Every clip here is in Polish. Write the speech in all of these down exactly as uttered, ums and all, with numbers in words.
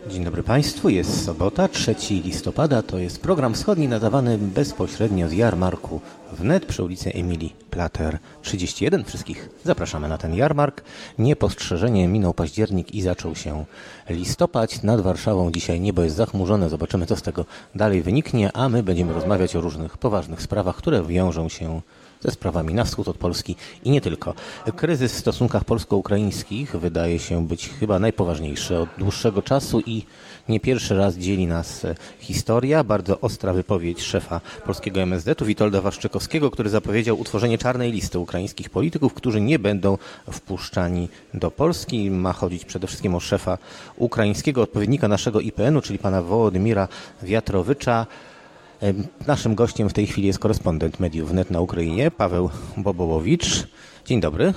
Dzień dobry Państwu, jest sobota, trzeciego listopada, to jest program wschodni nadawany bezpośrednio z jarmarku wnet przy ulicy Emilii Plater trzydzieści jeden. Wszystkich zapraszamy na ten jarmark. Niepostrzeżenie minął październik i zaczął się listopad. Nad Warszawą dzisiaj niebo jest zachmurzone, zobaczymy co z tego dalej wyniknie, a my będziemy rozmawiać o różnych poważnych sprawach, które wiążą się ze sprawami na wschód od Polski i nie tylko. Kryzys w stosunkach polsko-ukraińskich wydaje się być chyba najpoważniejszy od dłuższego czasu i nie pierwszy raz dzieli nas historia. Bardzo ostra wypowiedź szefa polskiego M S Z u Witolda Waszczykowskiego, który zapowiedział utworzenie czarnej listy ukraińskich polityków, którzy nie będą wpuszczani do Polski. Ma chodzić przede wszystkim o szefa ukraińskiego odpowiednika naszego I P N u, czyli pana Wołodymira Wiatrowicza. Naszym gościem w tej chwili jest korespondent mediów wnet na Ukrainie, Paweł Bobołowicz. Dzień dobry.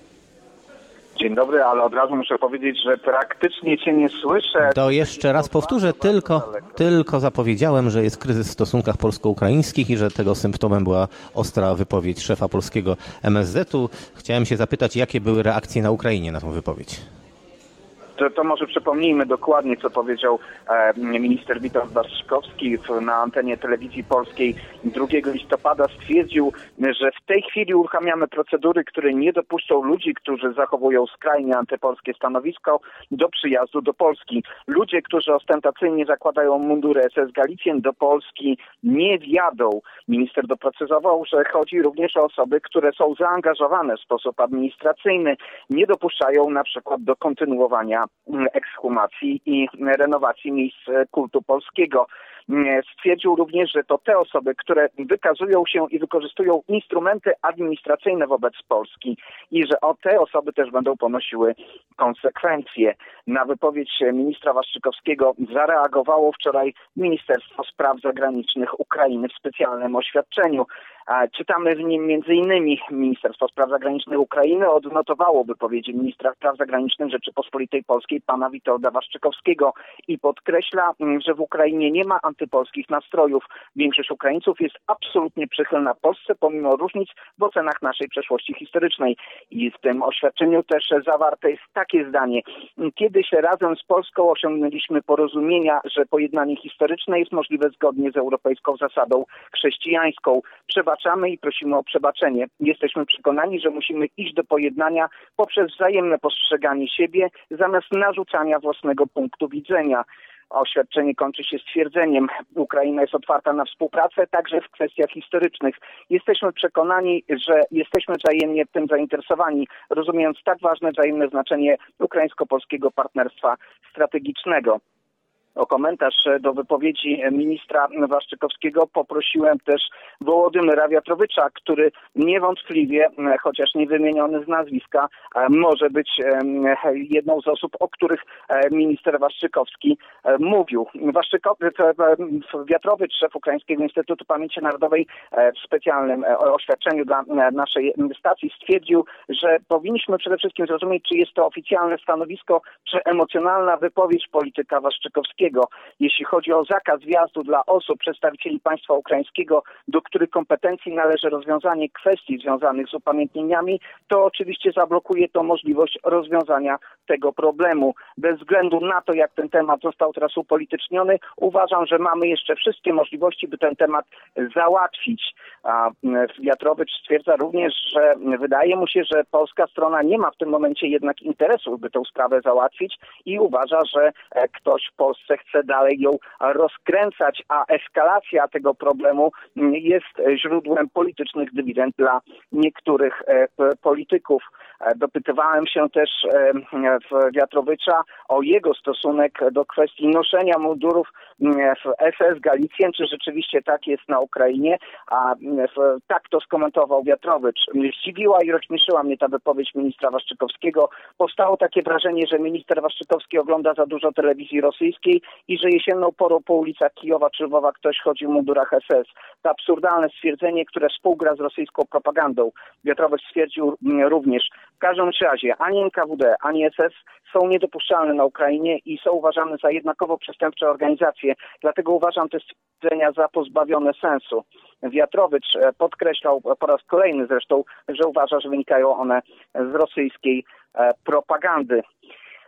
Dzień dobry, ale od razu muszę powiedzieć, że praktycznie Cię nie słyszę. To jeszcze raz powtórzę, tylko, tylko zapowiedziałem, że jest kryzys w stosunkach polsko-ukraińskich i że tego symptomem była ostra wypowiedź szefa polskiego M S Z u. Chciałem się zapytać, jakie były reakcje na Ukrainie na tą wypowiedź? To, to może przypomnijmy dokładnie, co powiedział e, minister Witold Waszczykowski na antenie telewizji polskiej drugiego listopada. Stwierdził, że w tej chwili uruchamiamy procedury, które nie dopuszczą ludzi, którzy zachowują skrajnie antypolskie stanowisko, do przyjazdu do Polski. Ludzie, którzy ostentacyjnie zakładają mundury S S Galicjen, do Polski nie wjadą. Minister doprecyzował, że chodzi również o osoby, które są zaangażowane w sposób administracyjny, nie dopuszczają na przykład do kontynuowania ekshumacji i renowacji miejsc kultu polskiego. Stwierdził również, że to te osoby, które wykazują się i wykorzystują instrumenty administracyjne wobec Polski i że o te osoby też będą ponosiły konsekwencje. Na wypowiedź ministra Waszczykowskiego zareagowało wczoraj Ministerstwo Spraw Zagranicznych Ukrainy w specjalnym oświadczeniu. Czytamy w nim między innymi Ministerstwo Spraw Zagranicznych Ukrainy odnotowało wypowiedzi ministra spraw zagranicznych Rzeczypospolitej Polskiej pana Witolda Waszczykowskiego i podkreśla, że w Ukrainie nie ma antypolskich nastrojów. Większość Ukraińców jest absolutnie przychylna Polsce pomimo różnic w ocenach naszej przeszłości historycznej. I w tym oświadczeniu też zawarte jest takie zdanie. Kiedyś razem z Polską osiągnęliśmy porozumienia, że pojednanie historyczne jest możliwe zgodnie z europejską zasadą chrześcijańską. Przebaczamy i prosimy o przebaczenie. Jesteśmy przekonani, że musimy iść do pojednania poprzez wzajemne postrzeganie siebie zamiast narzucania własnego punktu widzenia. Oświadczenie kończy się stwierdzeniem: Ukraina jest otwarta na współpracę także w kwestiach historycznych. Jesteśmy przekonani, że jesteśmy wzajemnie tym zainteresowani, rozumiejąc tak ważne wzajemne znaczenie ukraińsko-polskiego partnerstwa strategicznego. O komentarz do wypowiedzi ministra Waszczykowskiego poprosiłem też Wołodymyra Wiatrowicza, który niewątpliwie, chociaż nie wymieniony z nazwiska, może być jedną z osób, o których minister Waszczykowski mówił. Wiatrowicz, szef Ukraińskiego Instytutu Pamięci Narodowej, w specjalnym oświadczeniu dla naszej stacji stwierdził, że powinniśmy przede wszystkim zrozumieć, czy jest to oficjalne stanowisko, czy emocjonalna wypowiedź polityka Waszczykowskiego. Jeśli chodzi o zakaz wjazdu dla osób, przedstawicieli państwa ukraińskiego, do których kompetencji należy rozwiązanie kwestii związanych z upamiętnieniami, to oczywiście zablokuje to możliwość rozwiązania tego problemu. Bez względu na to, jak ten temat został teraz upolityczniony, uważam, że mamy jeszcze wszystkie możliwości, by ten temat załatwić. A Wiatrowicz stwierdza również, że wydaje mu się, że polska strona nie ma w tym momencie jednak interesu, by tę sprawę załatwić i uważa, że ktoś w Polsce chce dalej ją rozkręcać, a eskalacja tego problemu jest źródłem politycznych dywidend dla niektórych polityków. Dopytywałem się też Wiatrowicza o jego stosunek do kwestii noszenia mundurów w S S Galicjen, czy rzeczywiście tak jest na Ukrainie, a tak to skomentował Wiatrowicz. Zdziwiła i rozśmieszyła mnie ta wypowiedź ministra Waszczykowskiego. Powstało takie wrażenie, że minister Waszczykowski ogląda za dużo telewizji rosyjskiej i że jesienną porą po ulicach Kijowa czy Lwowa ktoś chodzi w mundurach S S. To absurdalne stwierdzenie, które współgra z rosyjską propagandą. Wiatrowicz stwierdził również: w każdym razie ani N K W D, ani S S są niedopuszczalne na Ukrainie i są uważane za jednakowo przestępcze organizacje. Dlatego uważam te stwierdzenia za pozbawione sensu. Wiatrowicz podkreślał po raz kolejny zresztą, że uważa, że wynikają one z rosyjskiej propagandy.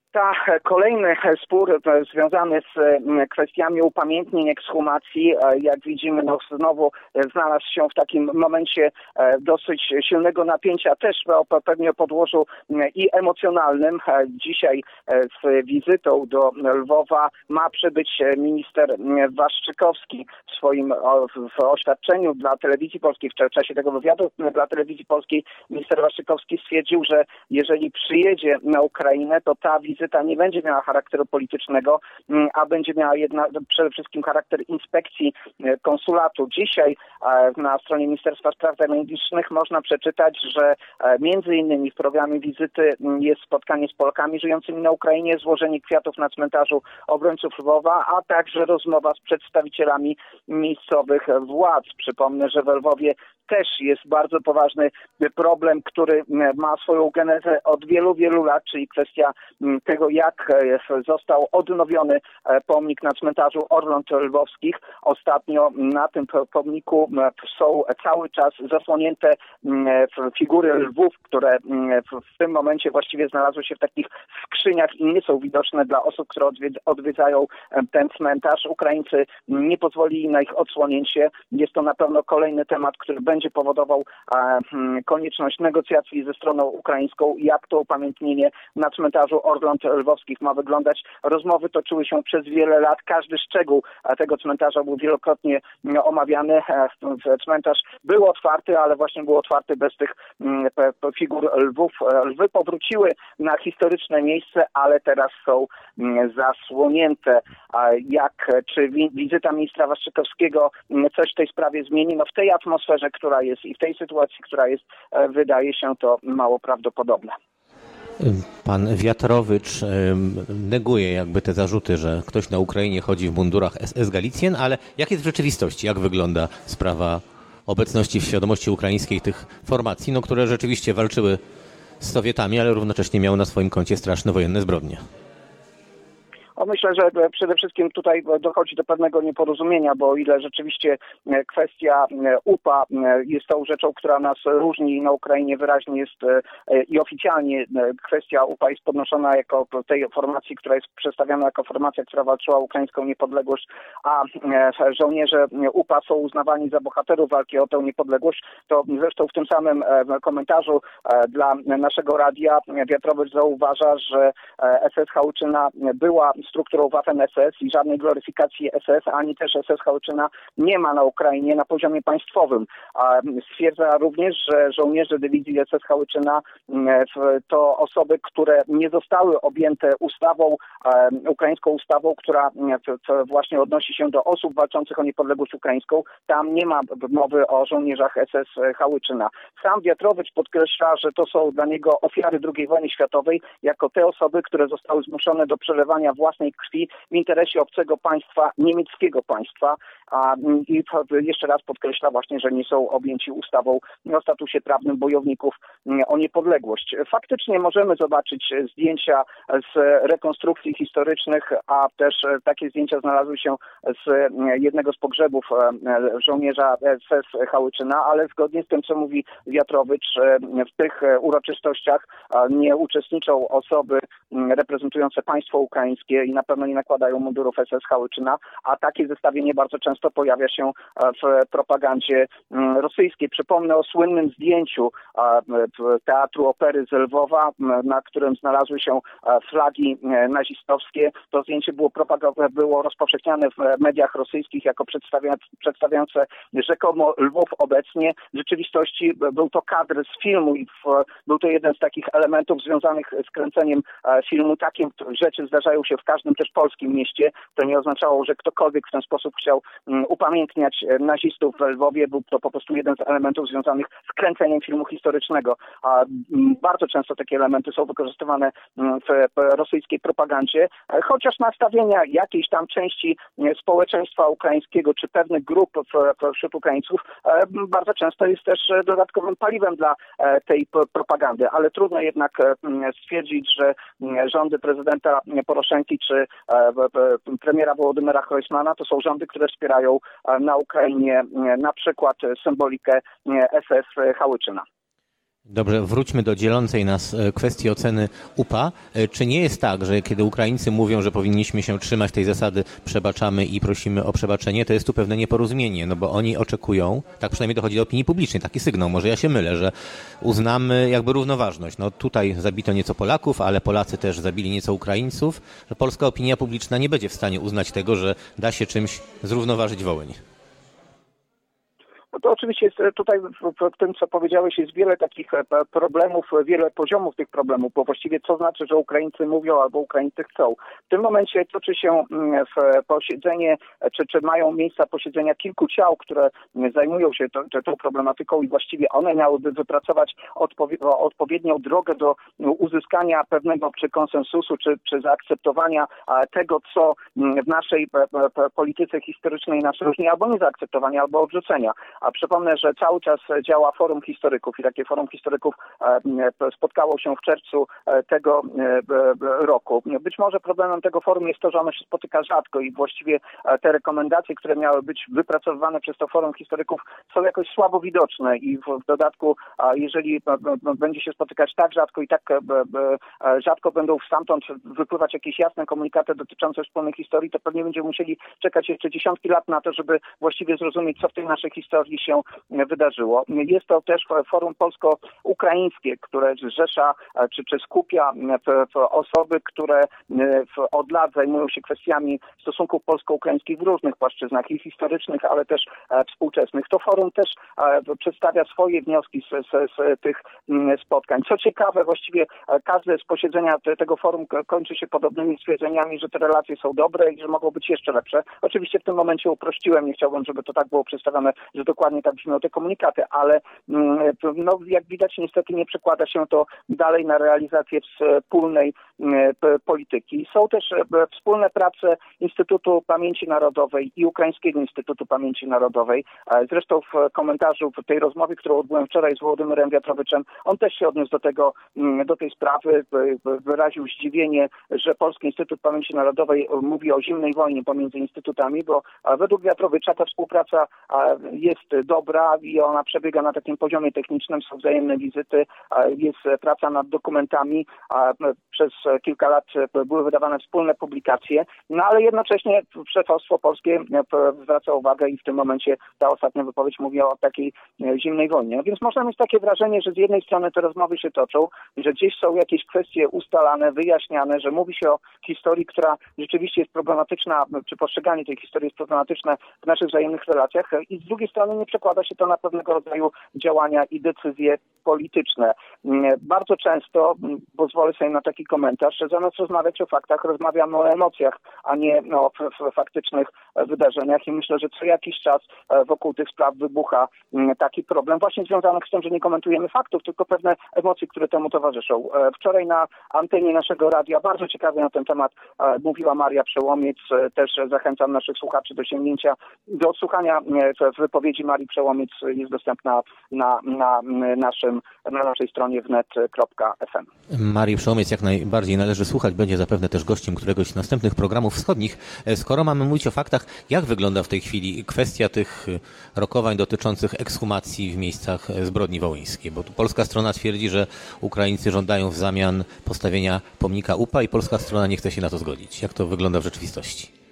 Ta kolejny spór związany z kwestiami upamiętnień, ekshumacji, jak widzimy, no znowu znalazł się w takim momencie dosyć silnego napięcia, też pewnie o podłożu i emocjonalnym. Dzisiaj z wizytą do Lwowa ma przybyć minister Waszczykowski. W swoim w oświadczeniu dla Telewizji Polskiej, w czasie tego wywiadu dla Telewizji Polskiej, minister Waszczykowski stwierdził, że jeżeli przyjedzie na Ukrainę, to ta wizyta nie będzie miała charakteru politycznego, a będzie miała jedna, przede wszystkim charakter inspekcji konsulatu. Dzisiaj na stronie Ministerstwa Spraw Zagranicznych można przeczytać, że między innymi w programie wizyty jest spotkanie z Polkami żyjącymi na Ukrainie, złożenie kwiatów na cmentarzu obrońców Lwowa, a także rozmowa z przedstawicielami miejscowych władz. Przypomnę, że w Lwowie też jest bardzo poważny problem, który ma swoją genezę od wielu, wielu lat, czyli kwestia tego, jak został odnowiony pomnik na cmentarzu Orląt Lwowskich. Ostatnio na tym pomniku są cały czas zasłonięte figury lwów, które w tym momencie właściwie znalazły się w takich skrzyniach i nie są widoczne dla osób, które odwiedzają ten cmentarz. Ukraińcy nie pozwolili na ich odsłonięcie. Jest to na pewno kolejny temat, który będzie powodował konieczność negocjacji ze stroną ukraińską, jak to upamiętnienie na cmentarzu Orląt Lwowskich ma wyglądać. Rozmowy toczyły się przez wiele lat. Każdy szczegół tego cmentarza był wielokrotnie omawiany. Cmentarz był otwarty, ale właśnie był otwarty bez tych figur lwów. Lwy powróciły na historyczne miejsce, ale teraz są zasłonięte. Jak, czy wizyta ministra Waszczykowskiego coś w tej sprawie zmieni? No w tej atmosferze, która jest i w tej sytuacji, która jest, wydaje się to mało prawdopodobne. Pan Wiatrowicz neguje jakby te zarzuty, że ktoś na Ukrainie chodzi w mundurach S S Galicjen, ale jak jest w rzeczywistości? Jak wygląda sprawa obecności w świadomości ukraińskiej tych formacji, no, które rzeczywiście walczyły z Sowietami, ale równocześnie miały na swoim koncie straszne wojenne zbrodnie? Myślę, że przede wszystkim tutaj dochodzi do pewnego nieporozumienia, bo o ile rzeczywiście kwestia U P A jest tą rzeczą, która nas różni na Ukrainie wyraźnie jest i oficjalnie kwestia U P A jest podnoszona jako tej formacji, która jest przedstawiana jako formacja, która walczyła o ukraińską niepodległość, a żołnierze U P A są uznawani za bohaterów walki o tę niepodległość, to zresztą w tym samym komentarzu dla naszego radia Wiatrowicz zauważa, że S S Hałuczyna była strukturą Waffen S S i żadnej gloryfikacji S S, ani też S S Hałuczyna nie ma na Ukrainie na poziomie państwowym. Stwierdza również, że żołnierze dywizji S S Hałuczyna to osoby, które nie zostały objęte ustawą, ukraińską ustawą, która właśnie odnosi się do osób walczących o niepodległość ukraińską. Tam nie ma mowy o żołnierzach S S Hałuczyna. Sam Wiatrowicz podkreśla, że to są dla niego ofiary drugiej wojny światowej, jako te osoby, które zostały zmuszone do przelewania własnej krwi w interesie obcego państwa, niemieckiego państwa. A, i jeszcze raz podkreśla właśnie, że nie są objęci ustawą o statusie prawnym bojowników o niepodległość. Faktycznie możemy zobaczyć zdjęcia z rekonstrukcji historycznych, a też takie zdjęcia znalazły się z jednego z pogrzebów żołnierza S S Hałuczyna, ale zgodnie z tym, co mówi Wiatrowicz, w tych uroczystościach nie uczestniczą osoby reprezentujące państwo ukraińskie i na pewno nie nakładają mundurów S S Hałuczyna, a takie zestawienie bardzo często pojawia się w propagandzie rosyjskiej. Przypomnę o słynnym zdjęciu Teatru Opery z Lwowa, na którym znalazły się flagi nazistowskie. To zdjęcie było, było rozpowszechniane w mediach rosyjskich jako przedstawiające rzekomo Lwów obecnie. W rzeczywistości był to kadr z filmu i w, był to jeden z takich elementów związanych z kręceniem filmu. Takie rzeczy zdarzają się w każdym też polskim mieście. To nie oznaczało, że ktokolwiek w ten sposób chciał upamiętniać nazistów w Lwowie. Był to po prostu jeden z elementów związanych z kręceniem filmu historycznego. A bardzo często takie elementy są wykorzystywane w rosyjskiej propagandzie, chociaż nastawienia jakiejś tam części społeczeństwa ukraińskiego czy pewnych grup wśród Ukraińców bardzo często jest też dodatkowym paliwem dla tej propagandy, ale trudno jednak stwierdzić, że rządy prezydenta Poroszenki czy premiera Wołodymyra Hrojsmana to są rządy, które wspierają na Ukrainie na przykład symbolikę S S Hałuczyna. Dobrze, wróćmy do dzielącej nas kwestii oceny U P A. Czy nie jest tak, że kiedy Ukraińcy mówią, że powinniśmy się trzymać tej zasady przebaczamy i prosimy o przebaczenie, to jest tu pewne nieporozumienie, no bo oni oczekują, tak przynajmniej dochodzi do opinii publicznej, taki sygnał, może ja się mylę, że uznamy jakby równoważność. No tutaj zabito nieco Polaków, ale Polacy też zabili nieco Ukraińców, że polska opinia publiczna nie będzie w stanie uznać tego, że da się czymś zrównoważyć Wołyń. No to oczywiście jest tutaj w tym, co powiedziałeś, jest wiele takich problemów, wiele poziomów tych problemów, bo właściwie co znaczy, że Ukraińcy mówią albo Ukraińcy chcą. W tym momencie toczy się w posiedzenie, czy, czy mają miejsca posiedzenia kilku ciał, które zajmują się to, tą problematyką i właściwie one miałyby wypracować odpowie- odpowiednią drogę do uzyskania pewnego czy konsensusu, czy, czy zaakceptowania tego, co w naszej polityce historycznej nas różni, albo nie zaakceptowania, albo odrzucenia. A przypomnę, że cały czas działa Forum Historyków i takie Forum Historyków spotkało się w czerwcu tego roku. Być może problemem tego forum jest to, że ono się spotyka rzadko i właściwie te rekomendacje, które miały być wypracowywane przez to Forum Historyków, są jakoś słabo widoczne i w dodatku, jeżeli będzie się spotykać tak rzadko i tak rzadko będą stamtąd wypływać jakieś jasne komunikaty dotyczące wspólnej historii, to pewnie będziemy musieli czekać jeszcze dziesiątki lat na to, żeby właściwie zrozumieć, co w tej naszej historii się wydarzyło. Jest to też forum polsko-ukraińskie, które zrzesza czy, czy skupia osoby, które od lat zajmują się kwestiami stosunków polsko-ukraińskich w różnych płaszczyznach, i historycznych, ale też współczesnych. To forum też przedstawia swoje wnioski z, z, z tych spotkań. Co ciekawe, właściwie każde z posiedzenia tego forum kończy się podobnymi stwierdzeniami, że te relacje są dobre i że mogą być jeszcze lepsze. Oczywiście w tym momencie uprościłem, nie chciałbym, żeby to tak było przedstawione, że dokładnie tak brzmią te komunikaty, ale no, jak widać niestety nie przekłada się to dalej na realizację wspólnej polityki. Są też wspólne prace Instytutu Pamięci Narodowej i Ukraińskiego Instytutu Pamięci Narodowej. Zresztą w komentarzu w tej rozmowie, którą odbyłem wczoraj z Wołodymyrem Wiatrowiczem, on też się odniósł do tego, do tej sprawy, wyraził zdziwienie, że Polski Instytut Pamięci Narodowej mówi o zimnej wojnie pomiędzy instytutami, bo według Wiatrowicza ta współpraca jest dobra i ona przebiega na takim poziomie technicznym, są wzajemne wizyty, jest praca nad dokumentami, przez kilka lat były wydawane wspólne publikacje, no ale jednocześnie szefostwo polskie zwraca uwagę i w tym momencie ta ostatnia wypowiedź mówi o takiej zimnej wojnie. No więc można mieć takie wrażenie, że z jednej strony te rozmowy się toczą, że gdzieś są jakieś kwestie ustalane, wyjaśniane, że mówi się o historii, która rzeczywiście jest problematyczna, czy postrzeganie tej historii jest problematyczne w naszych wzajemnych relacjach, i z drugiej strony nie przekłada się to na pewnego rodzaju działania i decyzje polityczne. Bardzo często, pozwolę sobie na taki komentarz, że zamiast rozmawiać o faktach, rozmawiamy o emocjach, a nie o faktycznych wydarzeniach, i myślę, że co jakiś czas wokół tych spraw wybucha taki problem, właśnie związany z tym, że nie komentujemy faktów, tylko pewne emocje, które temu towarzyszą. Wczoraj na antenie naszego radia bardzo ciekawie na ten temat mówiła Maria Przełomiec. Też zachęcam naszych słuchaczy do sięgnięcia, do odsłuchania wypowiedzi Marii Przełomiec. Jest dostępna na, na, naszym, na naszej stronie wnet kropka f m. Marii Przełomiec jak najbardziej należy słuchać. Będzie zapewne też gościem któregoś z następnych programów wschodnich. Skoro mamy mówić o faktach, jak wygląda w tej chwili kwestia tych rokowań dotyczących ekshumacji w miejscach zbrodni wołyńskiej? Bo tu polska strona twierdzi, że Ukraińcy żądają w zamian postawienia pomnika U P A i polska strona nie chce się na to zgodzić. Jak to wygląda w rzeczywistości?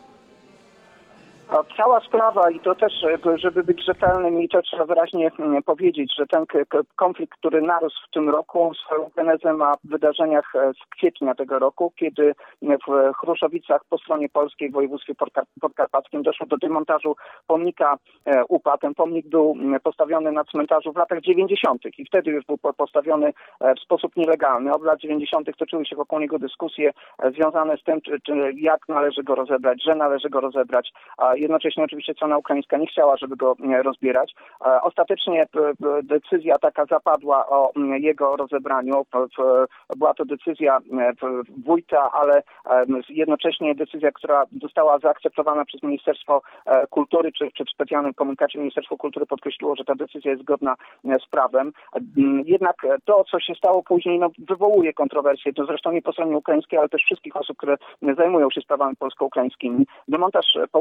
Cała sprawa, i to też, żeby być rzetelnym, i to trzeba wyraźnie powiedzieć, że ten konflikt, który narósł w tym roku, swoją genezę ma w wydarzeniach z kwietnia tego roku, kiedy w Chruszowicach po stronie polskiej w województwie podkarpackim doszło do demontażu pomnika U P A. Ten pomnik był postawiony na cmentarzu w latach dziewięćdziesiątych i wtedy już był postawiony w sposób nielegalny. Od lat dziewięćdziesiątych toczyły się wokół niego dyskusje związane z tym, czy, czy jak należy go rozebrać, że należy go rozebrać, a jednocześnie oczywiście strona ukraińska nie chciała, żeby go rozbierać. Ostatecznie decyzja taka zapadła o jego rozebraniu. Była to decyzja wójta, ale jednocześnie decyzja, która została zaakceptowana przez Ministerstwo Kultury, czy, czy w specjalnym komunikacie Ministerstwo Kultury podkreśliło, że ta decyzja jest zgodna z prawem. Jednak to, co się stało później, no, wywołuje kontrowersje. To zresztą nie po stronie ukraińskiej, ale też wszystkich osób, które zajmują się sprawami polsko-ukraińskimi. Demontaż pomnika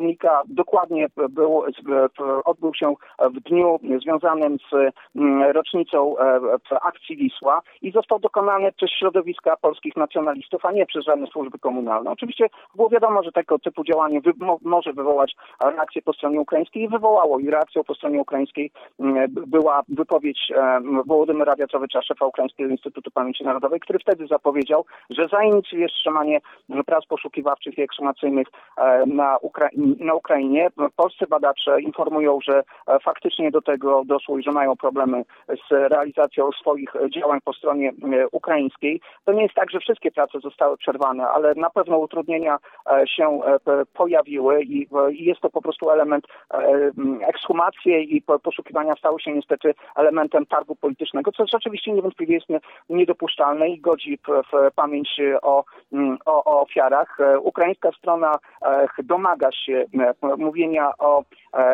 dokładnie był, odbył się w dniu związanym z rocznicą akcji Wisła i został dokonany przez środowiska polskich nacjonalistów, a nie przez żadne służby komunalne. Oczywiście było wiadomo, że tego typu działanie wy, mo, może wywołać reakcję po stronie ukraińskiej i wywołało. I reakcją po stronie ukraińskiej była wypowiedź Wołodymyra Wiatrowicza, szefa Ukraińskiego Instytutu Pamięci Narodowej, który wtedy zapowiedział, że zainicjuje wstrzymanie prac poszukiwawczych i ekshumacyjnych na, Ukra na Ukrainie. Polscy badacze informują, że faktycznie do tego doszło i że mają problemy z realizacją swoich działań po stronie ukraińskiej. To nie jest tak, że wszystkie prace zostały przerwane, ale na pewno utrudnienia się pojawiły i jest to po prostu element ekshumacji i poszukiwania stały się niestety elementem targu politycznego, co rzeczywiście niewątpliwie jest niedopuszczalne i godzi w pamięć o, o, o ofiarach. Ukraińska strona domaga się mówienia o,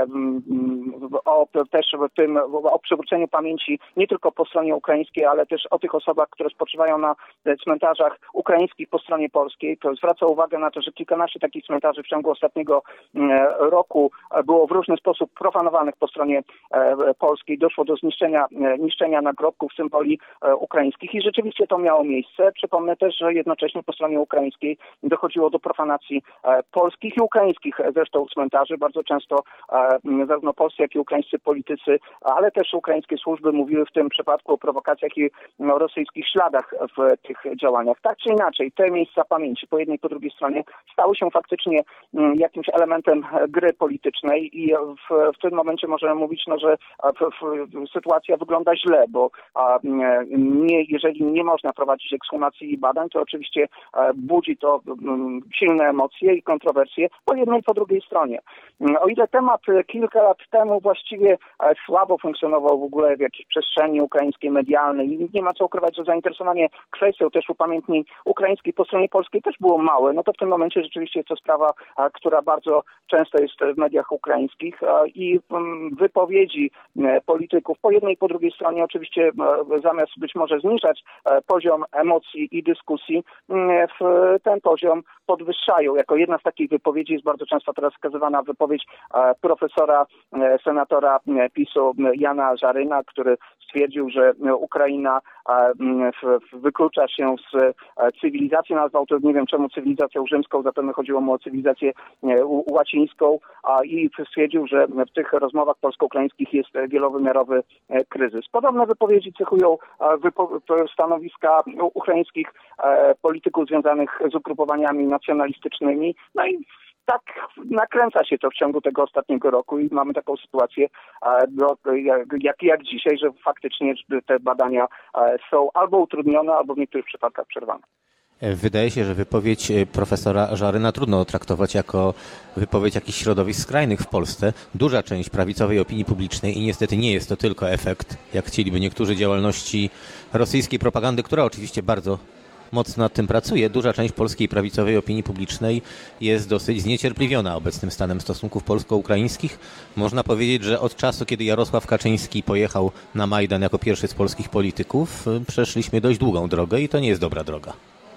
o też tym, o przywróceniu pamięci nie tylko po stronie ukraińskiej, ale też o tych osobach, które spoczywają na cmentarzach ukraińskich po stronie polskiej. To zwraca uwagę na to, że kilkanaście takich cmentarzy w ciągu ostatniego roku było w różny sposób profanowanych po stronie polskiej. Doszło do zniszczenia, niszczenia nagrobków, symboli ukraińskich i rzeczywiście to miało miejsce. Przypomnę też, że jednocześnie po stronie ukraińskiej dochodziło do profanacji polskich i ukraińskich zresztą cmentarzy. Bardzo często zarówno polscy, jak i ukraińscy politycy, ale też ukraińskie służby mówiły w tym przypadku o prowokacjach i o rosyjskich śladach w tych działaniach. Tak czy inaczej, te miejsca pamięci po jednej i po drugiej stronie stały się faktycznie jakimś elementem gry politycznej i w, w tym momencie możemy mówić, no, że w, w, sytuacja wygląda źle, bo a, nie, jeżeli nie można prowadzić ekshumacji i badań, to oczywiście budzi to silne emocje i kontrowersje po jednej i po drugiej stronie. O ile temat kilka lat temu właściwie słabo funkcjonował w ogóle w jakiejś przestrzeni ukraińskiej, medialnej i nie ma co ukrywać, że zainteresowanie kwestią też upamiętnień ukraińskiej po stronie polskiej też było małe, no to w tym momencie rzeczywiście jest to sprawa, która bardzo często jest w mediach ukraińskich i wypowiedzi polityków po jednej i po drugiej stronie oczywiście zamiast być może zniżać poziom emocji i dyskusji, ten poziom podwyższają. Jako jedna z takich wypowiedzi jest bardzo często teraz wskazywana wypowiedź profesora, senatora PiSu Jana Żaryna, który stwierdził, że Ukraina wyklucza się z cywilizacji, nazwał to, nie wiem czemu, cywilizacją rzymską, zapewne chodziło mu o cywilizację łacińską i stwierdził, że w tych rozmowach polsko-ukraińskich jest wielowymiarowy kryzys. Podobne wypowiedzi cechują stanowiska ukraińskich polityków związanych z ugrupowaniami nacjonalistycznymi. No i tak nakręca się to w ciągu tego ostatniego roku i mamy taką sytuację jak, jak dzisiaj, że faktycznie te badania są albo utrudnione, albo w niektórych przypadkach przerwane. Wydaje się, że wypowiedź profesora Żaryna trudno traktować jako wypowiedź jakichś środowisk skrajnych w Polsce. Duża część prawicowej opinii publicznej i niestety nie jest to tylko efekt, jak chcieliby niektórzy, działalności rosyjskiej propagandy, która oczywiście bardzo mocno nad tym pracuje. Duża część polskiej prawicowej opinii publicznej jest dosyć zniecierpliwiona obecnym stanem stosunków polsko-ukraińskich. Można powiedzieć, że od czasu, kiedy Jarosław Kaczyński pojechał na Majdan jako pierwszy z polskich polityków, przeszliśmy dość długą drogę i to nie jest dobra droga.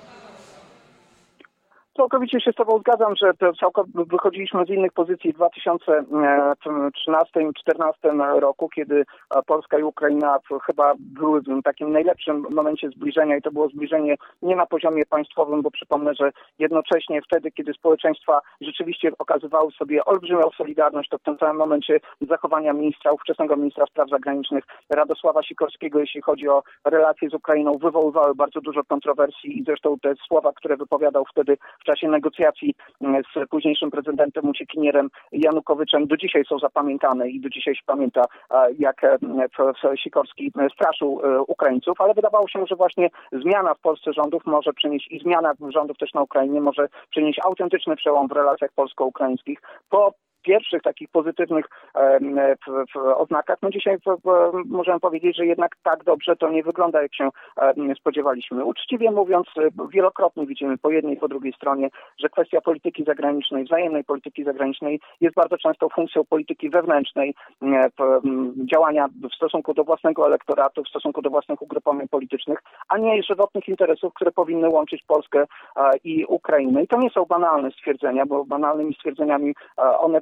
Całkowicie się z Tobą zgadzam, że wychodziliśmy z innych pozycji w dwa tysiące trzynastym do dwa tysiące czternastym roku, kiedy Polska i Ukraina chyba były w takim najlepszym momencie zbliżenia i to było zbliżenie nie na poziomie państwowym, bo przypomnę, że jednocześnie wtedy, kiedy społeczeństwa rzeczywiście okazywały sobie olbrzymią solidarność, to w tym samym momencie zachowania ministra, ówczesnego ministra spraw zagranicznych Radosława Sikorskiego, jeśli chodzi o relacje z Ukrainą, wywoływały bardzo dużo kontrowersji i zresztą te słowa, które wypowiadał wtedy w czasie negocjacji z późniejszym prezydentem uciekinierem Janukowiczem do dzisiaj są zapamiętane i do dzisiaj się pamięta, jak Sikorski straszył Ukraińców, ale wydawało się, że właśnie zmiana w Polsce rządów może przynieść i zmiana rządów też na Ukrainie może przynieść autentyczny przełom w relacjach polsko-ukraińskich. Po pierwszych takich pozytywnych e, w, w oznakach, no dzisiaj w, w, możemy powiedzieć, że jednak tak dobrze to nie wygląda, jak się e, spodziewaliśmy. Uczciwie mówiąc, wielokrotnie widzimy po jednej i po drugiej stronie, że kwestia polityki zagranicznej, wzajemnej polityki zagranicznej jest bardzo często funkcją polityki wewnętrznej, e, w, działania w stosunku do własnego elektoratu, w stosunku do własnych ugrupowań politycznych, a nie żywotnych interesów, które powinny łączyć Polskę e, i Ukrainę. I to nie są banalne stwierdzenia, bo banalnymi stwierdzeniami e, one były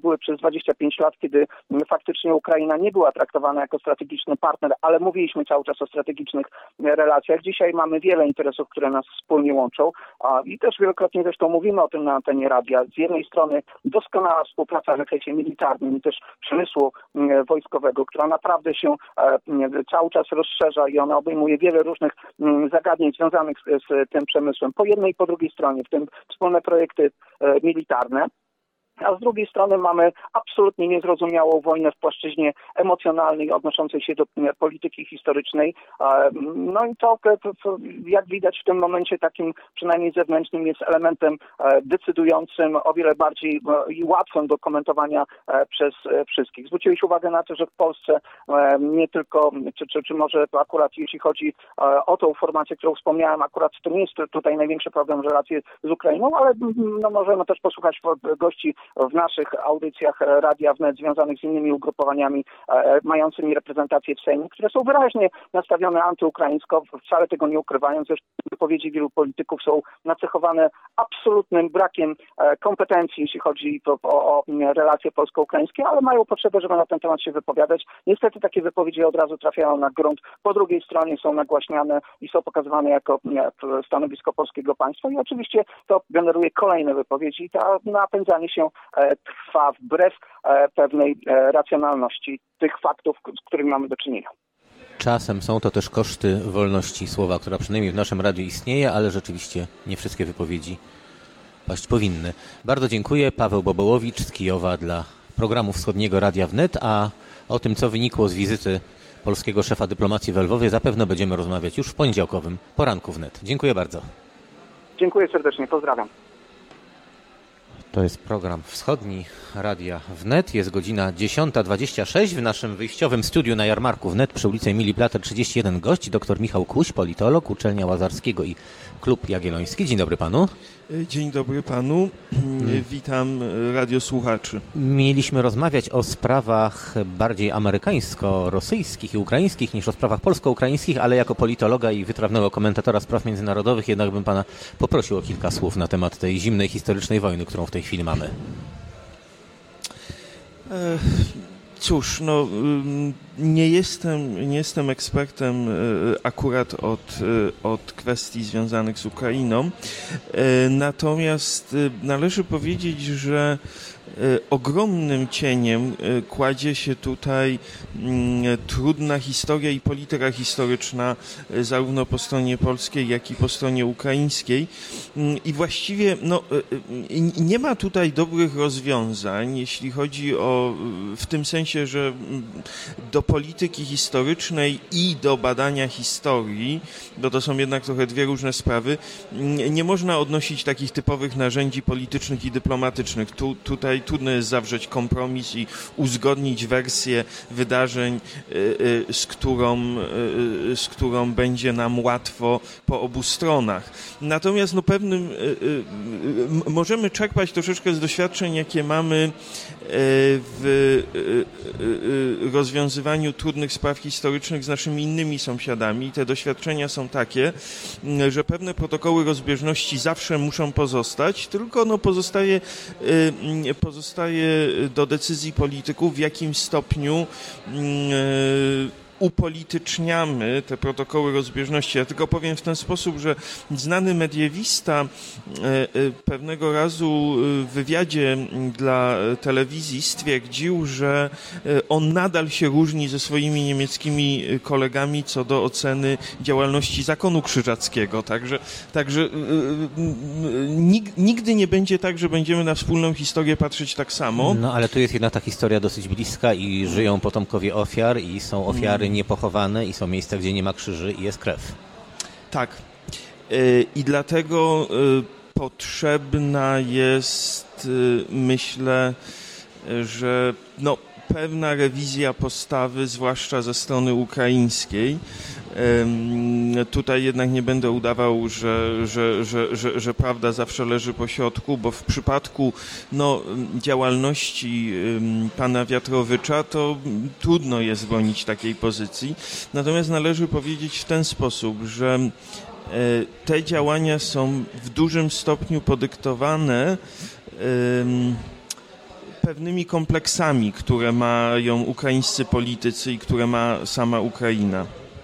były przez dwadzieścia pięć lat, kiedy faktycznie Ukraina nie była traktowana jako strategiczny partner, ale mówiliśmy cały czas o strategicznych relacjach. Dzisiaj mamy wiele interesów, które nas wspólnie łączą i też wielokrotnie zresztą mówimy o tym na antenie radia. Z jednej strony doskonała współpraca w zakresie militarnym i też przemysłu wojskowego, która naprawdę się cały czas rozszerza i ona obejmuje wiele różnych zagadnień związanych z, z tym przemysłem. Po jednej i po drugiej stronie, w tym wspólne projekty militarne. A z drugiej strony mamy absolutnie niezrozumiałą wojnę w płaszczyźnie emocjonalnej odnoszącej się do polityki historycznej. No i to, jak widać w tym momencie takim przynajmniej zewnętrznym, jest elementem decydującym, o wiele bardziej i łatwym do komentowania przez wszystkich. Zwróciłeś uwagę na to, że w Polsce nie tylko, czy, czy, czy może akurat jeśli chodzi o tą formację, którą wspomniałem, akurat to nie jest tutaj największy problem relacje z Ukrainą, ale no możemy też posłuchać gości w naszych audycjach Radia Wnet związanych z innymi ugrupowaniami e, mającymi reprezentację w Sejmie, które są wyraźnie nastawione antyukraińsko, wcale tego nie ukrywają. Zresztą wypowiedzi wielu polityków są nacechowane absolutnym brakiem e, kompetencji, jeśli chodzi o, o, o relacje polsko-ukraińskie, ale mają potrzebę, żeby na ten temat się wypowiadać. Niestety takie wypowiedzi od razu trafiają na grunt. Po drugiej stronie są nagłaśniane i są pokazywane jako nie, stanowisko polskiego państwa i oczywiście to generuje kolejne wypowiedzi i to napędzanie się trwa wbrew pewnej racjonalności tych faktów, z którymi mamy do czynienia. Czasem są to też koszty wolności słowa, która przynajmniej w naszym radiu istnieje, ale rzeczywiście nie wszystkie wypowiedzi paść powinny. Bardzo dziękuję. Paweł Bobołowicz z Kijowa dla programu Wschodniego Radia Wnet, a o tym, co wynikło z wizyty polskiego szefa dyplomacji w Lwowie, zapewne będziemy rozmawiać już w poniedziałkowym poranku Wnet. Dziękuję bardzo. Dziękuję serdecznie. Pozdrawiam. To jest program Wschodni Radia Wnet. Jest godzina dziesiąta dwadzieścia sześć. W naszym wyjściowym studiu na jarmarku Wnet przy ulicy Emilii Plater trzydzieści jeden gość dr Michał Kuś, politolog, Uczelnia Łazarskiego i Klub Jagielloński. Dzień dobry panu. Dzień dobry panu. Hmm. Witam radiosłuchaczy. Mieliśmy rozmawiać o sprawach bardziej amerykańsko-rosyjskich i ukraińskich niż o sprawach polsko-ukraińskich, ale jako politologa i wytrawnego komentatora spraw międzynarodowych jednak bym pana poprosił o kilka słów na temat tej zimnej historycznej wojny, którą w tej chwili mamy. Ech. Cóż, no nie jestem, nie jestem ekspertem akurat od, od kwestii związanych z Ukrainą, natomiast należy powiedzieć, że ogromnym cieniem kładzie się tutaj trudna historia i polityka historyczna zarówno po stronie polskiej, jak i po stronie ukraińskiej i właściwie no, nie ma tutaj dobrych rozwiązań, jeśli chodzi o, w tym sensie, że do polityki historycznej i do badania historii, bo to są jednak trochę dwie różne sprawy, nie można odnosić takich typowych narzędzi politycznych i dyplomatycznych. Tu, tutaj trudno jest zawrzeć kompromis i uzgodnić wersję wydarzeń, z którą, z którą będzie nam łatwo po obu stronach. Natomiast no pewnym możemy czerpać troszeczkę z doświadczeń, jakie mamy w rozwiązywaniu trudnych spraw historycznych z naszymi innymi sąsiadami. Te doświadczenia są takie, że pewne protokoły rozbieżności zawsze muszą pozostać, tylko no pozostaje, pozostaje do decyzji polityków, w jakim stopniu upolityczniamy te protokoły rozbieżności. Ja tylko powiem w ten sposób, że znany mediewista pewnego razu w wywiadzie dla telewizji stwierdził, że on nadal się różni ze swoimi niemieckimi kolegami co do oceny działalności zakonu krzyżackiego. Także, także nigdy nie będzie tak, że będziemy na wspólną historię patrzeć tak samo. No ale tu jest jednak ta historia dosyć bliska i żyją potomkowie ofiar i są ofiary niepochowane i są miejsca, gdzie nie ma krzyży i jest krew. Tak. I dlatego potrzebna jest, myślę, że no, pewna rewizja postawy, zwłaszcza ze strony ukraińskiej. Tutaj jednak nie będę udawał, że, że, że, że, że prawda zawsze leży po środku, bo w przypadku no, działalności pana Wiatrowicza to trudno jest bronić takiej pozycji. Natomiast należy powiedzieć w ten sposób, że te działania są w dużym stopniu podyktowane pewnymi kompleksami, które mają ukraińscy politycy i które ma sama Ukraina.